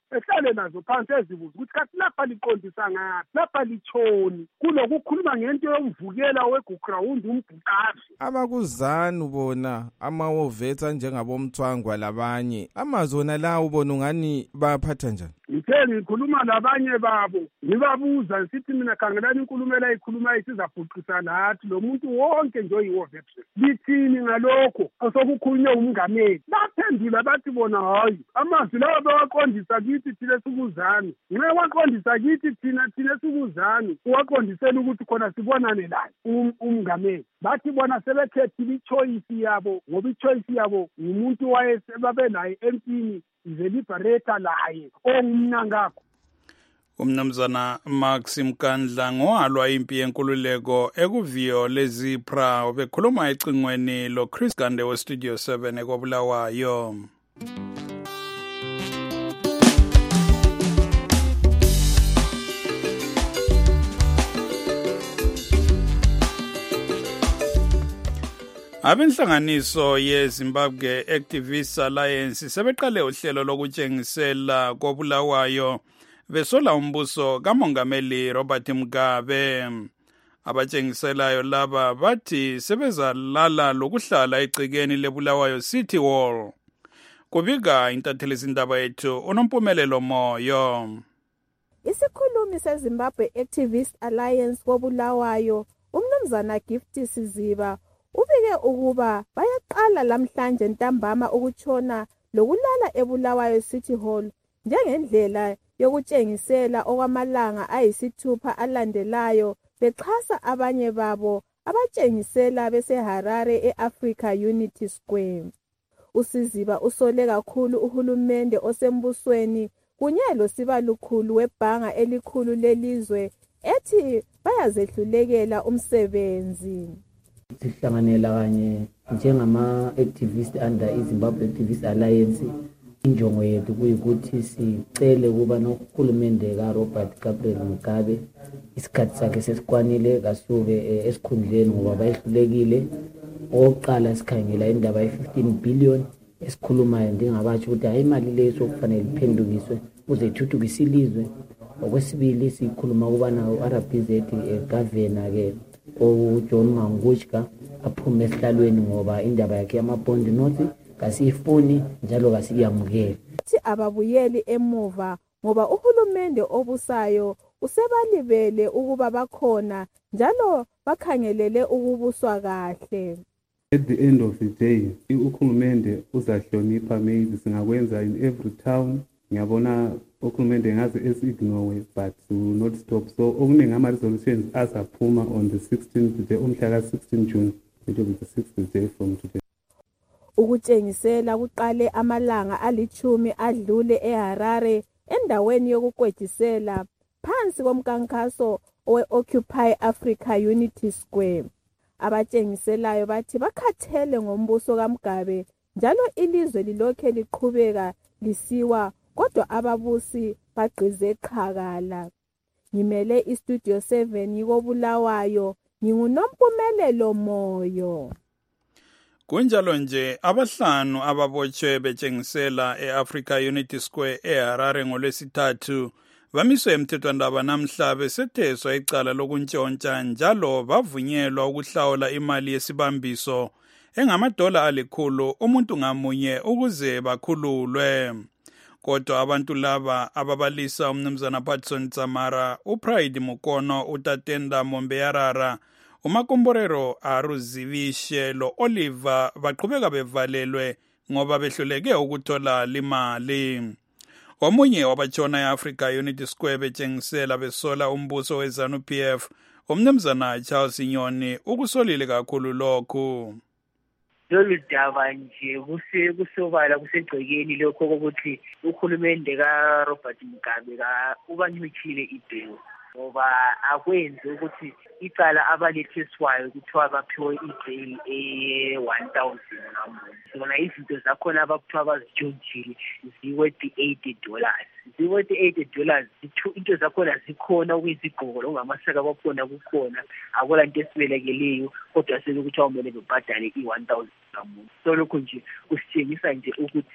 ehlale nazo phansi ezibuza ukuthi kathi lapha liqondisa ngaphi, lapha litshoni, kunokukhuluma ngento yomvukela weGugurawundi umbhuqazi. Abakuzanu bona amawovetha njengabomthwangwa labanye amazona la ubona ungani baphatha njani? Ngithe ngikhuluma labanye babo ngibabuza ngithi mina khangelani inkulumo elayikhuluma isizabhuqisa lathi lo muntu wonke nje oyiwo veteran lithini ngalokho osokukhulunywa umngameli. Baphendula bathi bona hayi amazwi lawo bewaqondisa kithi thina sikuzani, nxa waqondisa kithi thina thina sikuzani uwaqondisela ukuthi khona sibonane laye umngameli. Bathi bona sebekhethile ichoice yabo ngoba ichoice yabo ngumuntu wayesebabe naye empini the liberator laye ongumna ngakho. Umnumzana Maxim Kandla ngowalwa impi yenkululeko ekuviyo lezipra obekhuluma ecingweni lo Chris Gande we Studio seven ekobulawayo. Abenhlanganiso yeZimbabwe Activists Alliance sebeqale uhlelo lokutshengisela kobulawayo besola umbuso kamongameli Robert Mugabe. Abatshengiselayo laba bathi sebezalala lokuhlala egcekeni lebulawayo City Hall. Kubika intatheli zindaba yethu unompumelelo moyo. Isikhulumi seZimbabwe Activists Alliance kobulawayo umnumzana Gift Siziba ubike ukuba bayaqala lamhlanje ntambama ukutshona lokulala ebulawayo City Hall njengendlela yokutshengisela okwamalanga ayisithupha alandelayo bexhasa abanye babo abatshengisela beseHarare eAfrica Unity Square. Usiziba usole kakhulu uhulumende osembusweni kunye losibalukhulu webhanga elikhulu lelizwe ethi bayazehlulekela umsebenzi. Sihlanganela kanye njengama-activist under iZimbabwe Activists Alliance. Injongo yethu kuyikuthi sicele ukuba nohulumende kaRobert Gabriel Mugabe isikhathi sakhe sesikwanile kasube esikhundleni ngoba bayehlulekile. Oqala sikhangela indaba ye-fifteen billion esikhulumayo ndingabatsho ukuthi hayi imali leyo kufanele iphendukiswe ukuze ithuthukise ilizwe. Okwesibili sikhuluma ukubana u-R B Z governor ke uJohn Mangudya aphume esihlalweni ngoba indaba yakhe yamabond notes kasiyifuni njalo kasiyamukele. Thi ababuyeli emuva ngoba uhulumende obusayo usebalibele ukuba bakhona njalo bakhangelele ukubuswa kahle. At the end of the day uhulumende uzahlonipha maybe singakwenza in every town. Ngiyabona uhulumende ngaze esiignore but will not stop. So okuningi ama resolutions azaphuma on the sixteenth day umhla ka sixteen June. It will be the sixth day from today. Ukutshengisela kuqale amalanga alichumi adlule eHarare endaweni yokukwejisela phansi komkankaso owe-Occupy Africa Unity Square. Abatshengiselayo bathi bakhathele ngombuso kaMugabe njalo ilizwe lilokhe liqhubeka lisiwa kodwa ababusi bagqize qhakala. Ngimele iStudio seven yikobulawayo ngingunompumelelo moyo. Kunjalo nje abahlanu ababotshwe betshengisela eAfrica Unity Square eHarare ngolwesithathu bamiswe emthethwandaba namhla besetheswa icala lokuntshontsha njalo bavunyelwa ukuhlawula imali yesibambiso engamadola alikhulu umuntu ngamunye ukuze bakhululwe. Kodwa abantu laba ababalisa umnumzana Patson Tsamara, uPride Mukono, uTatenda Mombeyarara, uMakomborero Aruzivishe lo Oliver baqhubeka bevalelwe ngoba behluleke ukuthola limali. Omunye wabatshona eAfrica Unity Square betshengisela besola umbuso weZANU P F umnumzana Charles Nyoni ukusolile kakhulu lokhu. Lolu daba nje kuse kusobala kusegcekeni lokho ukuthi uhulumende kaRobert Mugabe ka ubanyuthile ibhelu ngoba akwenzi ukuthi icala abaletheswayo kuthiwa baphiwe ijail e one thousand ngamunye. Sona izinto zakhona abakuthiwa bazijontshile ziwethi eighty dollars. Ziwethi eighty dollars into zakhona zikhona okuyizigqoko longamasaka kwakhona kukhona akola into esibelekeleyo kodwa sekuthiwa kumele bebhadale i one thousand ngamunye. So lokho nje kusitshengisa nje ukuthi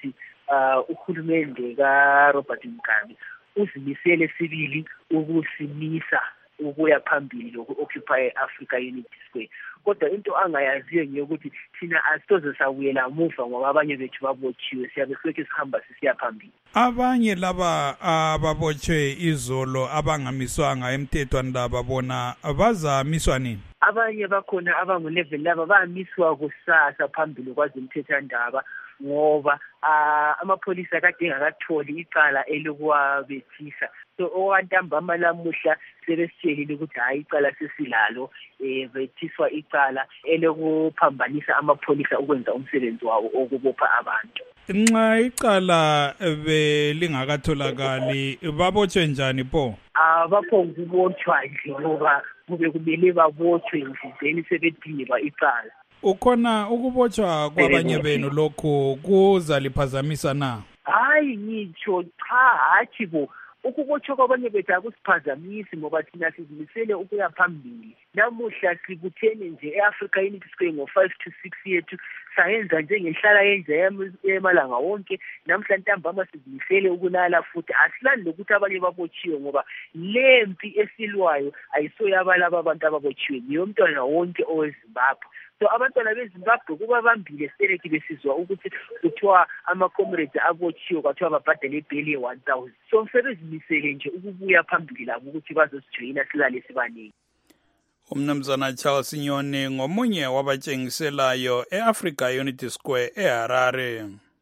uh, uhulumende kaRobert Mugabe uzimisele sibili ukusimisa ukuya phambili loku-Occupy Africa Unity Square. Kodwa into angayaziyo ngiyokuthi thina asitoze sawuyela muva ngoba abanye bethu babotshiwe, siyabe silokhu sihamba sisiya phambili. Abanye laba ababotshwe izolo abangamiswanga emthethwandaba bona bazamiswa nini? Abanye bakhona abangu-level laba bamiswa kusasa phambili kwazi umthethwandaba ngoba uh, amapholisa kade engakatholi icala elokuwabethisa. So owantambama lamuhla sebesitshelile ukuthi hayi icala sesilalo, eh bethiswa icala elokuphambanisa amapholisa ukwenza umsebenzi wawo okubopha abantu. Nxa icala belingakatholakali babotshwe njani po? Abapho ukubotshwa nje ngoba kube kumele babotshwe nje sebedingelwa icala. Ukhona ukubotshwa kwabanye benu lokho kuzaliphazamisa na? Hayi ngitsho cha hathi bo ukubotshwa kwabanye bethu akusiphazamisi ngoba thina sizimisele ukuya phambili. Namuhla sibuthene nje e-Africa Unity Square ngo-five to six yethu sayenza njengenhlala yenze emalanga wonke. Namhla ntambama sizimisele ukulala futhi asilani lokuthi abanye babotshiwe ngoba lempi esilwayo ayisoyabalaba abantu ababotshiwe ngiyomntwana wonke oweZimbabwe. So abantwana beZimbabwe kuba bambile seleki besizwa ukuthi kuthiwa ama-comrades abotshiwe kwathiwa babhadele ibheli ye-one thousand. So sebezimisele nje ukubuya phambili labo ukuthi bazosijoyina silale sibaningi. Umnumzana Charles Nyoni ngomunye wabatshengiselayo e-Africa Unity Square eHarare.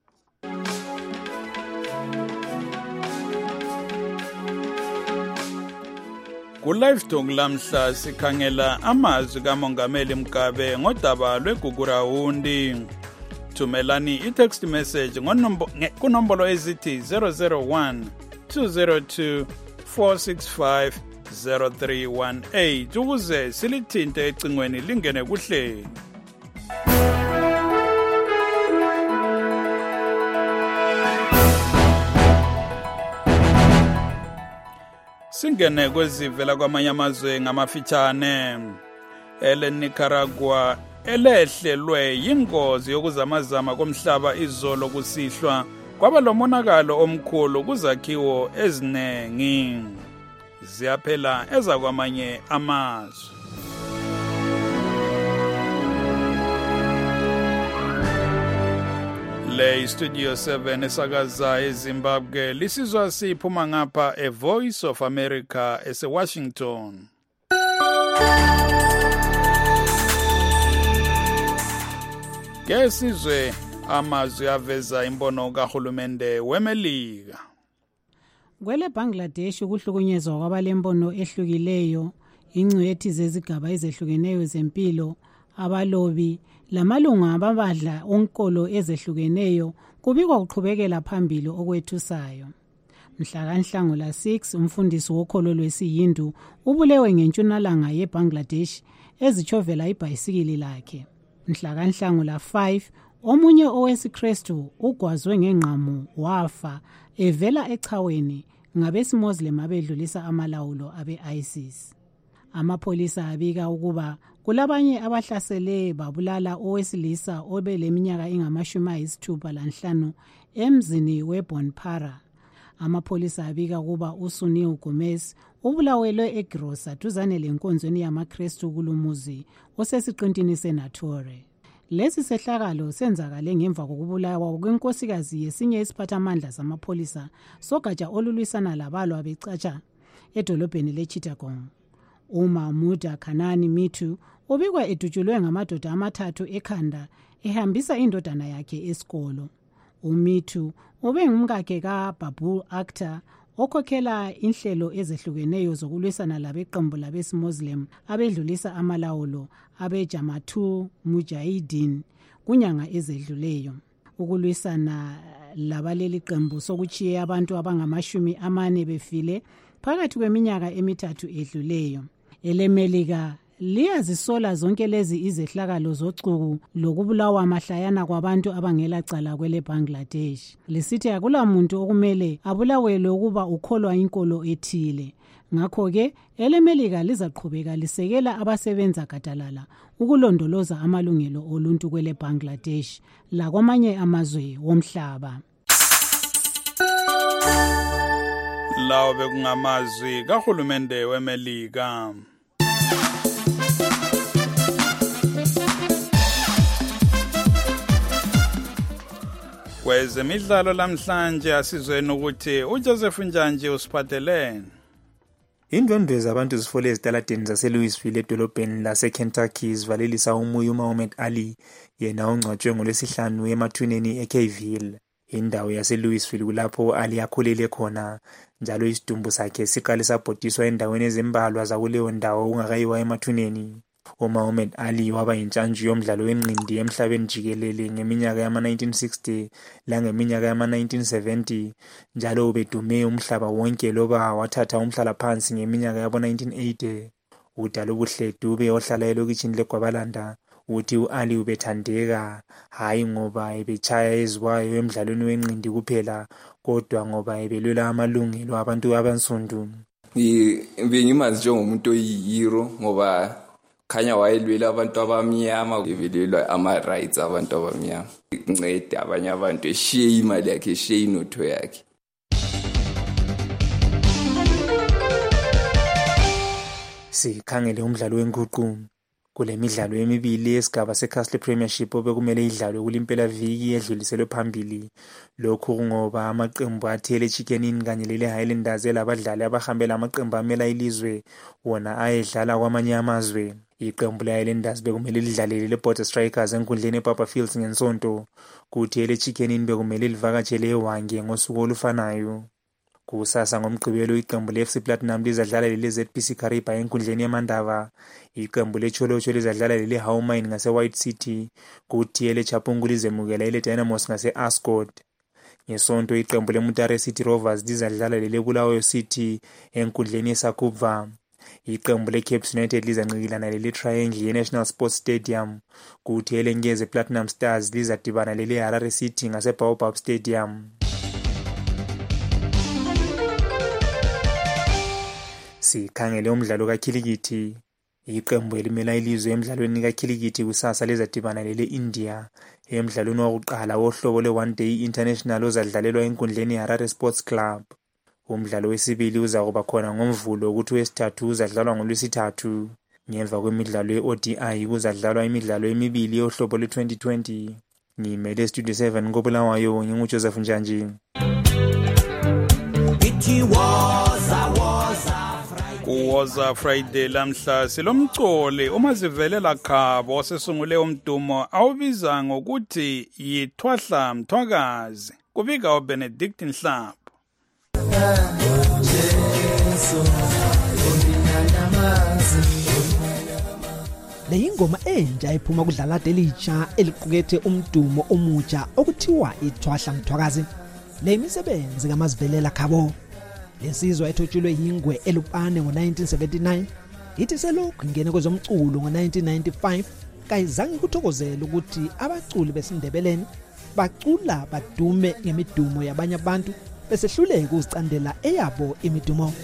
Ku-Live Talk lamhla sikhangela amazwi kaMongameli Mugabe ngodaba lweGugurawundi. Thumelani i-text message kunombolo ezithi zero zero one two zero two four six five zero three one eight ukuze silithinte ecingweni lingene kuhleli. Singene kwezivela kwamanye amazwe ngamafitshane. Ele Nicaragua elehlelwe yingozi yokuzamazama komhlaba izolo kusihlwa kwaba lomonakalo omkhulu kuzakhiwo ezinengi. Ziyaphela ezakwamanye amazwe. Le Studio seven esakaza eZimbabwe lisizwa siphuma ngapha e Voice of America ese Washington. Kesizwe amazwi aveza imbono kahulumende weMelika. Kwele Bangladesh ukuhlukunyezwa kwabalembono ehlukileyo, ingcwethi zezigaba ezehlukeneyo zempilo, abalobi lamalunga ababadla onkolo ezehlukeneyo kubikwa uqhubekela phambili okwethusayo. Mhla kaNhlangula six umfundisi wokholo lwesiHindu ubulewe ngentshumalanga yeBangladesh ezichovela ibhayisikili lakhe. Mhla kaNhlangula five omunye owesiKristu ugwazwe ngengqamu wafa evela echaweni ngabesimozlem abedlulisa amalawulo abe-ISIS. Amapolisa abika ukuba kulabanye abahlasele babulala owesilisa obeleminyaka ingamashumi ayisithupha lanhlanu emzini weBonpara. Amapolisa abika ukuba uSunil Gomez ubulawelwe eGrosa duzane lenkonzweni yamaKristu kulumuzi osesiqintini seNatore. Lesi sehlakalo senzakale ngemva kokubulawa kwenkosikazi yesinye isiphathamandla zamapolisa sogatsha olulwisana labalwa becatsha edolobheni leChittagong. uMahmuda Khanani Mitu ubikwa edutshulwe ngamadoda amathathu ekhanda ehambisa indodana yakhe esikolo. uMitu ube ngumkakhe kaBabu Akhtar okhokhela inhlelo ezehlukeneyo zokulwisana labeqembu labesimozlem abedlulisa amalawulo abeJamaatul Mujahideen kunyanga ezedluleyo. Ukulwisana labaleli qembu sokuchiye abantu abangamashumi amane befile phakathi kweminyaka emithathu edluleyo. EleMelika liyazisola zonke lezi izehlakalo zocuku lokubulawa mahlayana kwabantu abangela cala kwele Bangladesh. Lisithi akula muntu okumele abulawelwe ukuba ukholwa inkolo ethile. Ngakho ke eleMelika lizaqhubeka lisekela abasebenza gadalala ukulondoloza amalungelo oluntu kwele Bangladesh la kwamanye amazwe womhlaba. lawo bekungamazwi kahulumende weMelika. Kwezemidlalo lamhlanje asizweni ukuthi uJoseph Njanji usiphathelene. Indwendwe zabantu zifole ezitaladeni zaseLouisville edolobheni laseKentucky zivalelisa umoya uMuhammad Ali yena ongcwatshwe ngolwesihlanu emathuneni eKayville. Indawo yaseLouisville kulapho Ali akhulele khona, njalo isidumbu sakhe siqale sabhodiswa endaweni ezimbalwa zakuleyo ndawo ungakayiwa emathuneni. uMuhammad Ali waba yintshantshu yomdlalo wenqindi emhlabeni jikelele ngeminyaka yama nineteen sixty langeminyaka yama nineteen seventy, njalo ubedume umhlaba wonke loba wathatha umhlala phansi ngeminyaka yabo nineteen eighty. Udala ubuhle Dube ohlala elokitshini leGwabalanda uthi uAli ubethandeka hayi ngoba ebechaya ezwayo emdlalweni wenqindi kuphela, kodwa ngoba ebelwela amalungelo abantu abansundu. Bengimazi njengomuntu oyihero ngoba khanya wayelwela abantu abamnyama, ebelwela ama-rights abantu abamnyama, incede abanye abantu, eshiye imali yakhe, eshiye inotho yakhe. Sikhangele umdlalo wenguqu. Kule midlalo emibili yesigaba seCastle Premiership obekumele idlalwe kulimpela viki edluliselwe phambili. Lokhu ngoba amaqembu athele Chicken Inn kanye lele Highlanders elabadlali abahambela amaqembu amela ilizwe wona ayedlala kwamanye amazwe. Iqembu le Highlanders bekumele lidlalele le Border Strikers enkundleni ePapa Fields ngensonto, kuthi ele Chicken Inn bekumele livakatshele eWange ngosuku olufanayo. Kusasa ngomgqibelo iqembu le-F C Platinum lizadlala lele Z P C Kariba enkundleni yeMandava. Iqembu le-Cholocho lizadlala lele Howmine ngase-White City, kuthi ele Chapungu lizemukela ele Dynamos ngase-Ascot. Ngesonto iqembu le-Mutare City Rovers lizadlala lele Bulawayo City enkundleni yeSakubva. Iqembu le-Cape United lizancikilana lele Triangle ye-National Sports Stadium, kuthi ele Ngeze Platinum Stars lizadibana lele Harare City ngase-Baobab Stadium. Sikhangele umdlalo kakhilikithi. Iqembu elimela ilizwe emdlalweni kakhilikithi kusasa lizadibana lele India emdlalweni wokuqala wohlobo le-One Day International ozadlalelwa enkundleni Harare Sports Club. Umdlalo wesibili uzakuba khona ngoMvulo, ukuthi wesithathu uzadlalwa ngolwesithathu. Ngemva kwemidlalo ye-O D I kuzadlalwa imidlalo emibili yohlobo le-twenty twenty. Ngimele Studio seven koBulawayo, nginguJoseph Njanji. It was a was a Kuwoza Friday lamhla silomcoli uMazivelela Khabo osesungule umdumo awubiza ngokuthi yithwahla mthwakazi, kubika uBenedict Nhlapho. Le ingoma entsha iphuma kudlala delitsha eliqukethe umdumo omutsha okuthiwa ithwahla mthwakazi. Le misebenzi kaMazivelela Khabo lesizwe ethotshulwe yingwe eLupane ngo-nineteen seventy-nine, ithi selokhu ingene kwezomculo ngo-nineteen ninety-five, kayizange kuthokozela ukuthi abaculi besindebeleni bacula badume ngemidumo yabanye abantu besehluleka ukuzicandela eyabo imidumo.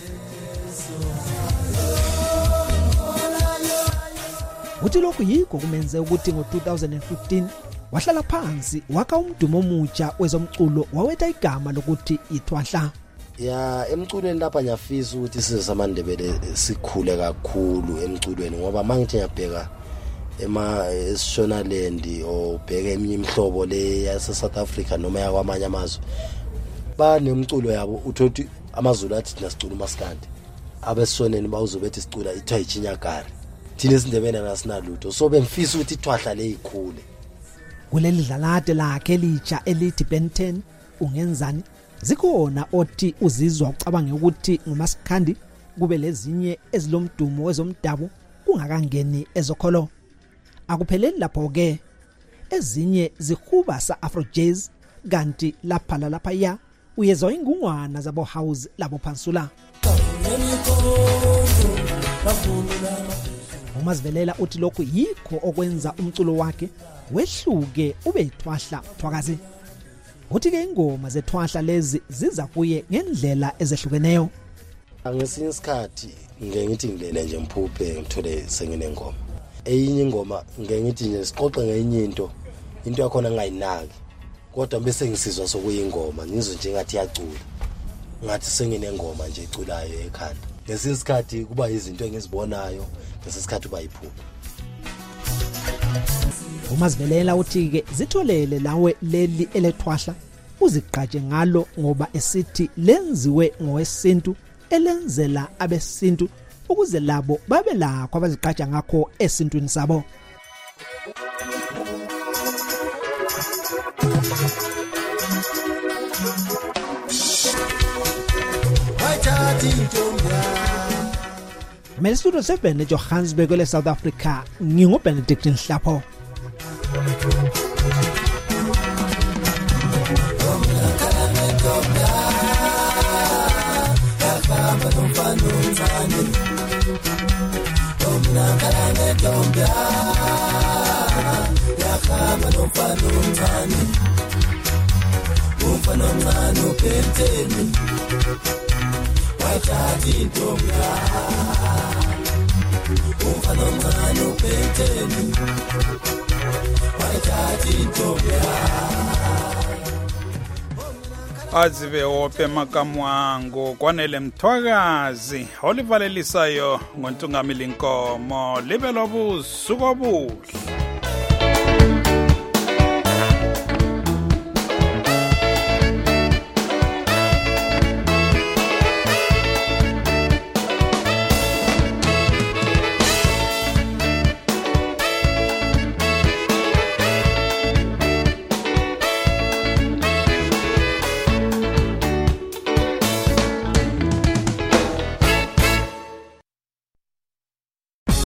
Uthi lokhu yikho kumenze ukuthi ngo-two thousand fifteen wahlala phansi wakha umdumo omutsha wezomculo wawetha igama lokuthi ithwahla. Ya emculweni lapha ngiyafisa ukuthi size samandebele sikhule kakhulu emculweni, ngoba mangithi ngiyabheka ema eShonaland obheka eminye imihlobo le yase South Africa noma yakwamanye amazwe, banemculo yabo uthothi amaZulu athi thina sicula umaskandi, abesoneni bawuzobethi sicula ithiwa ichinyagari, thina esindebele nasinalutho. So bengifisa ukuthi ithwahla le ikhule. Kuleli dlalade lakhe elitsha elithi Ben ten ungenzani, zikhona othi uzizwa ucabange ukuthi ngumaskandi, kube lezinye ezilomdumo wezomdabu kungakangeni ezokholo. Akupheleli lapho ke, ezinye zihuba sa Afro Jazz, kanti lapha lapha ya uyezwa ingungwana zabo house labo Phansula. uMazivelela uthi lokhu yikho okwenza umculo wakhe wehluke ube ithwahla mthwakazi. Uthi ke ingoma zethwahla lezi ziza kuye ngendlela ezehlukeneyo. Angesinye isikhathi ngeke ngithi ngilele nje mphuphe ngithole senginengoma. Eyinye ingoma ngeke ngithi nje siqoxe ngenye into, into yakhona ngayinaki, kodwa bese ngisizwa sokuyingoma ngizwe nje ngathi yacula. ngathi senginengoma nje iculayo ekhanda. Ngesinye isikhathi kuba izinto engizibonayo, ngesinye isikhathi kuba yiphupho. uMasivelela uthi-ke zitholele lawe leli elethwahla uzigqaje ngalo ngoba esithi lenziwe ngowesintu elenzela abesintu ukuze labo babe lakho abazigqaja ngakho esintwini sabo. Mele studio seven eJohannesburg le South Africa nginguBenedict Nhlapho. azive ope makamwangu kwanele mthwakazi olivalelisayo ngontungamili nkomo libe lobusuku obuhle.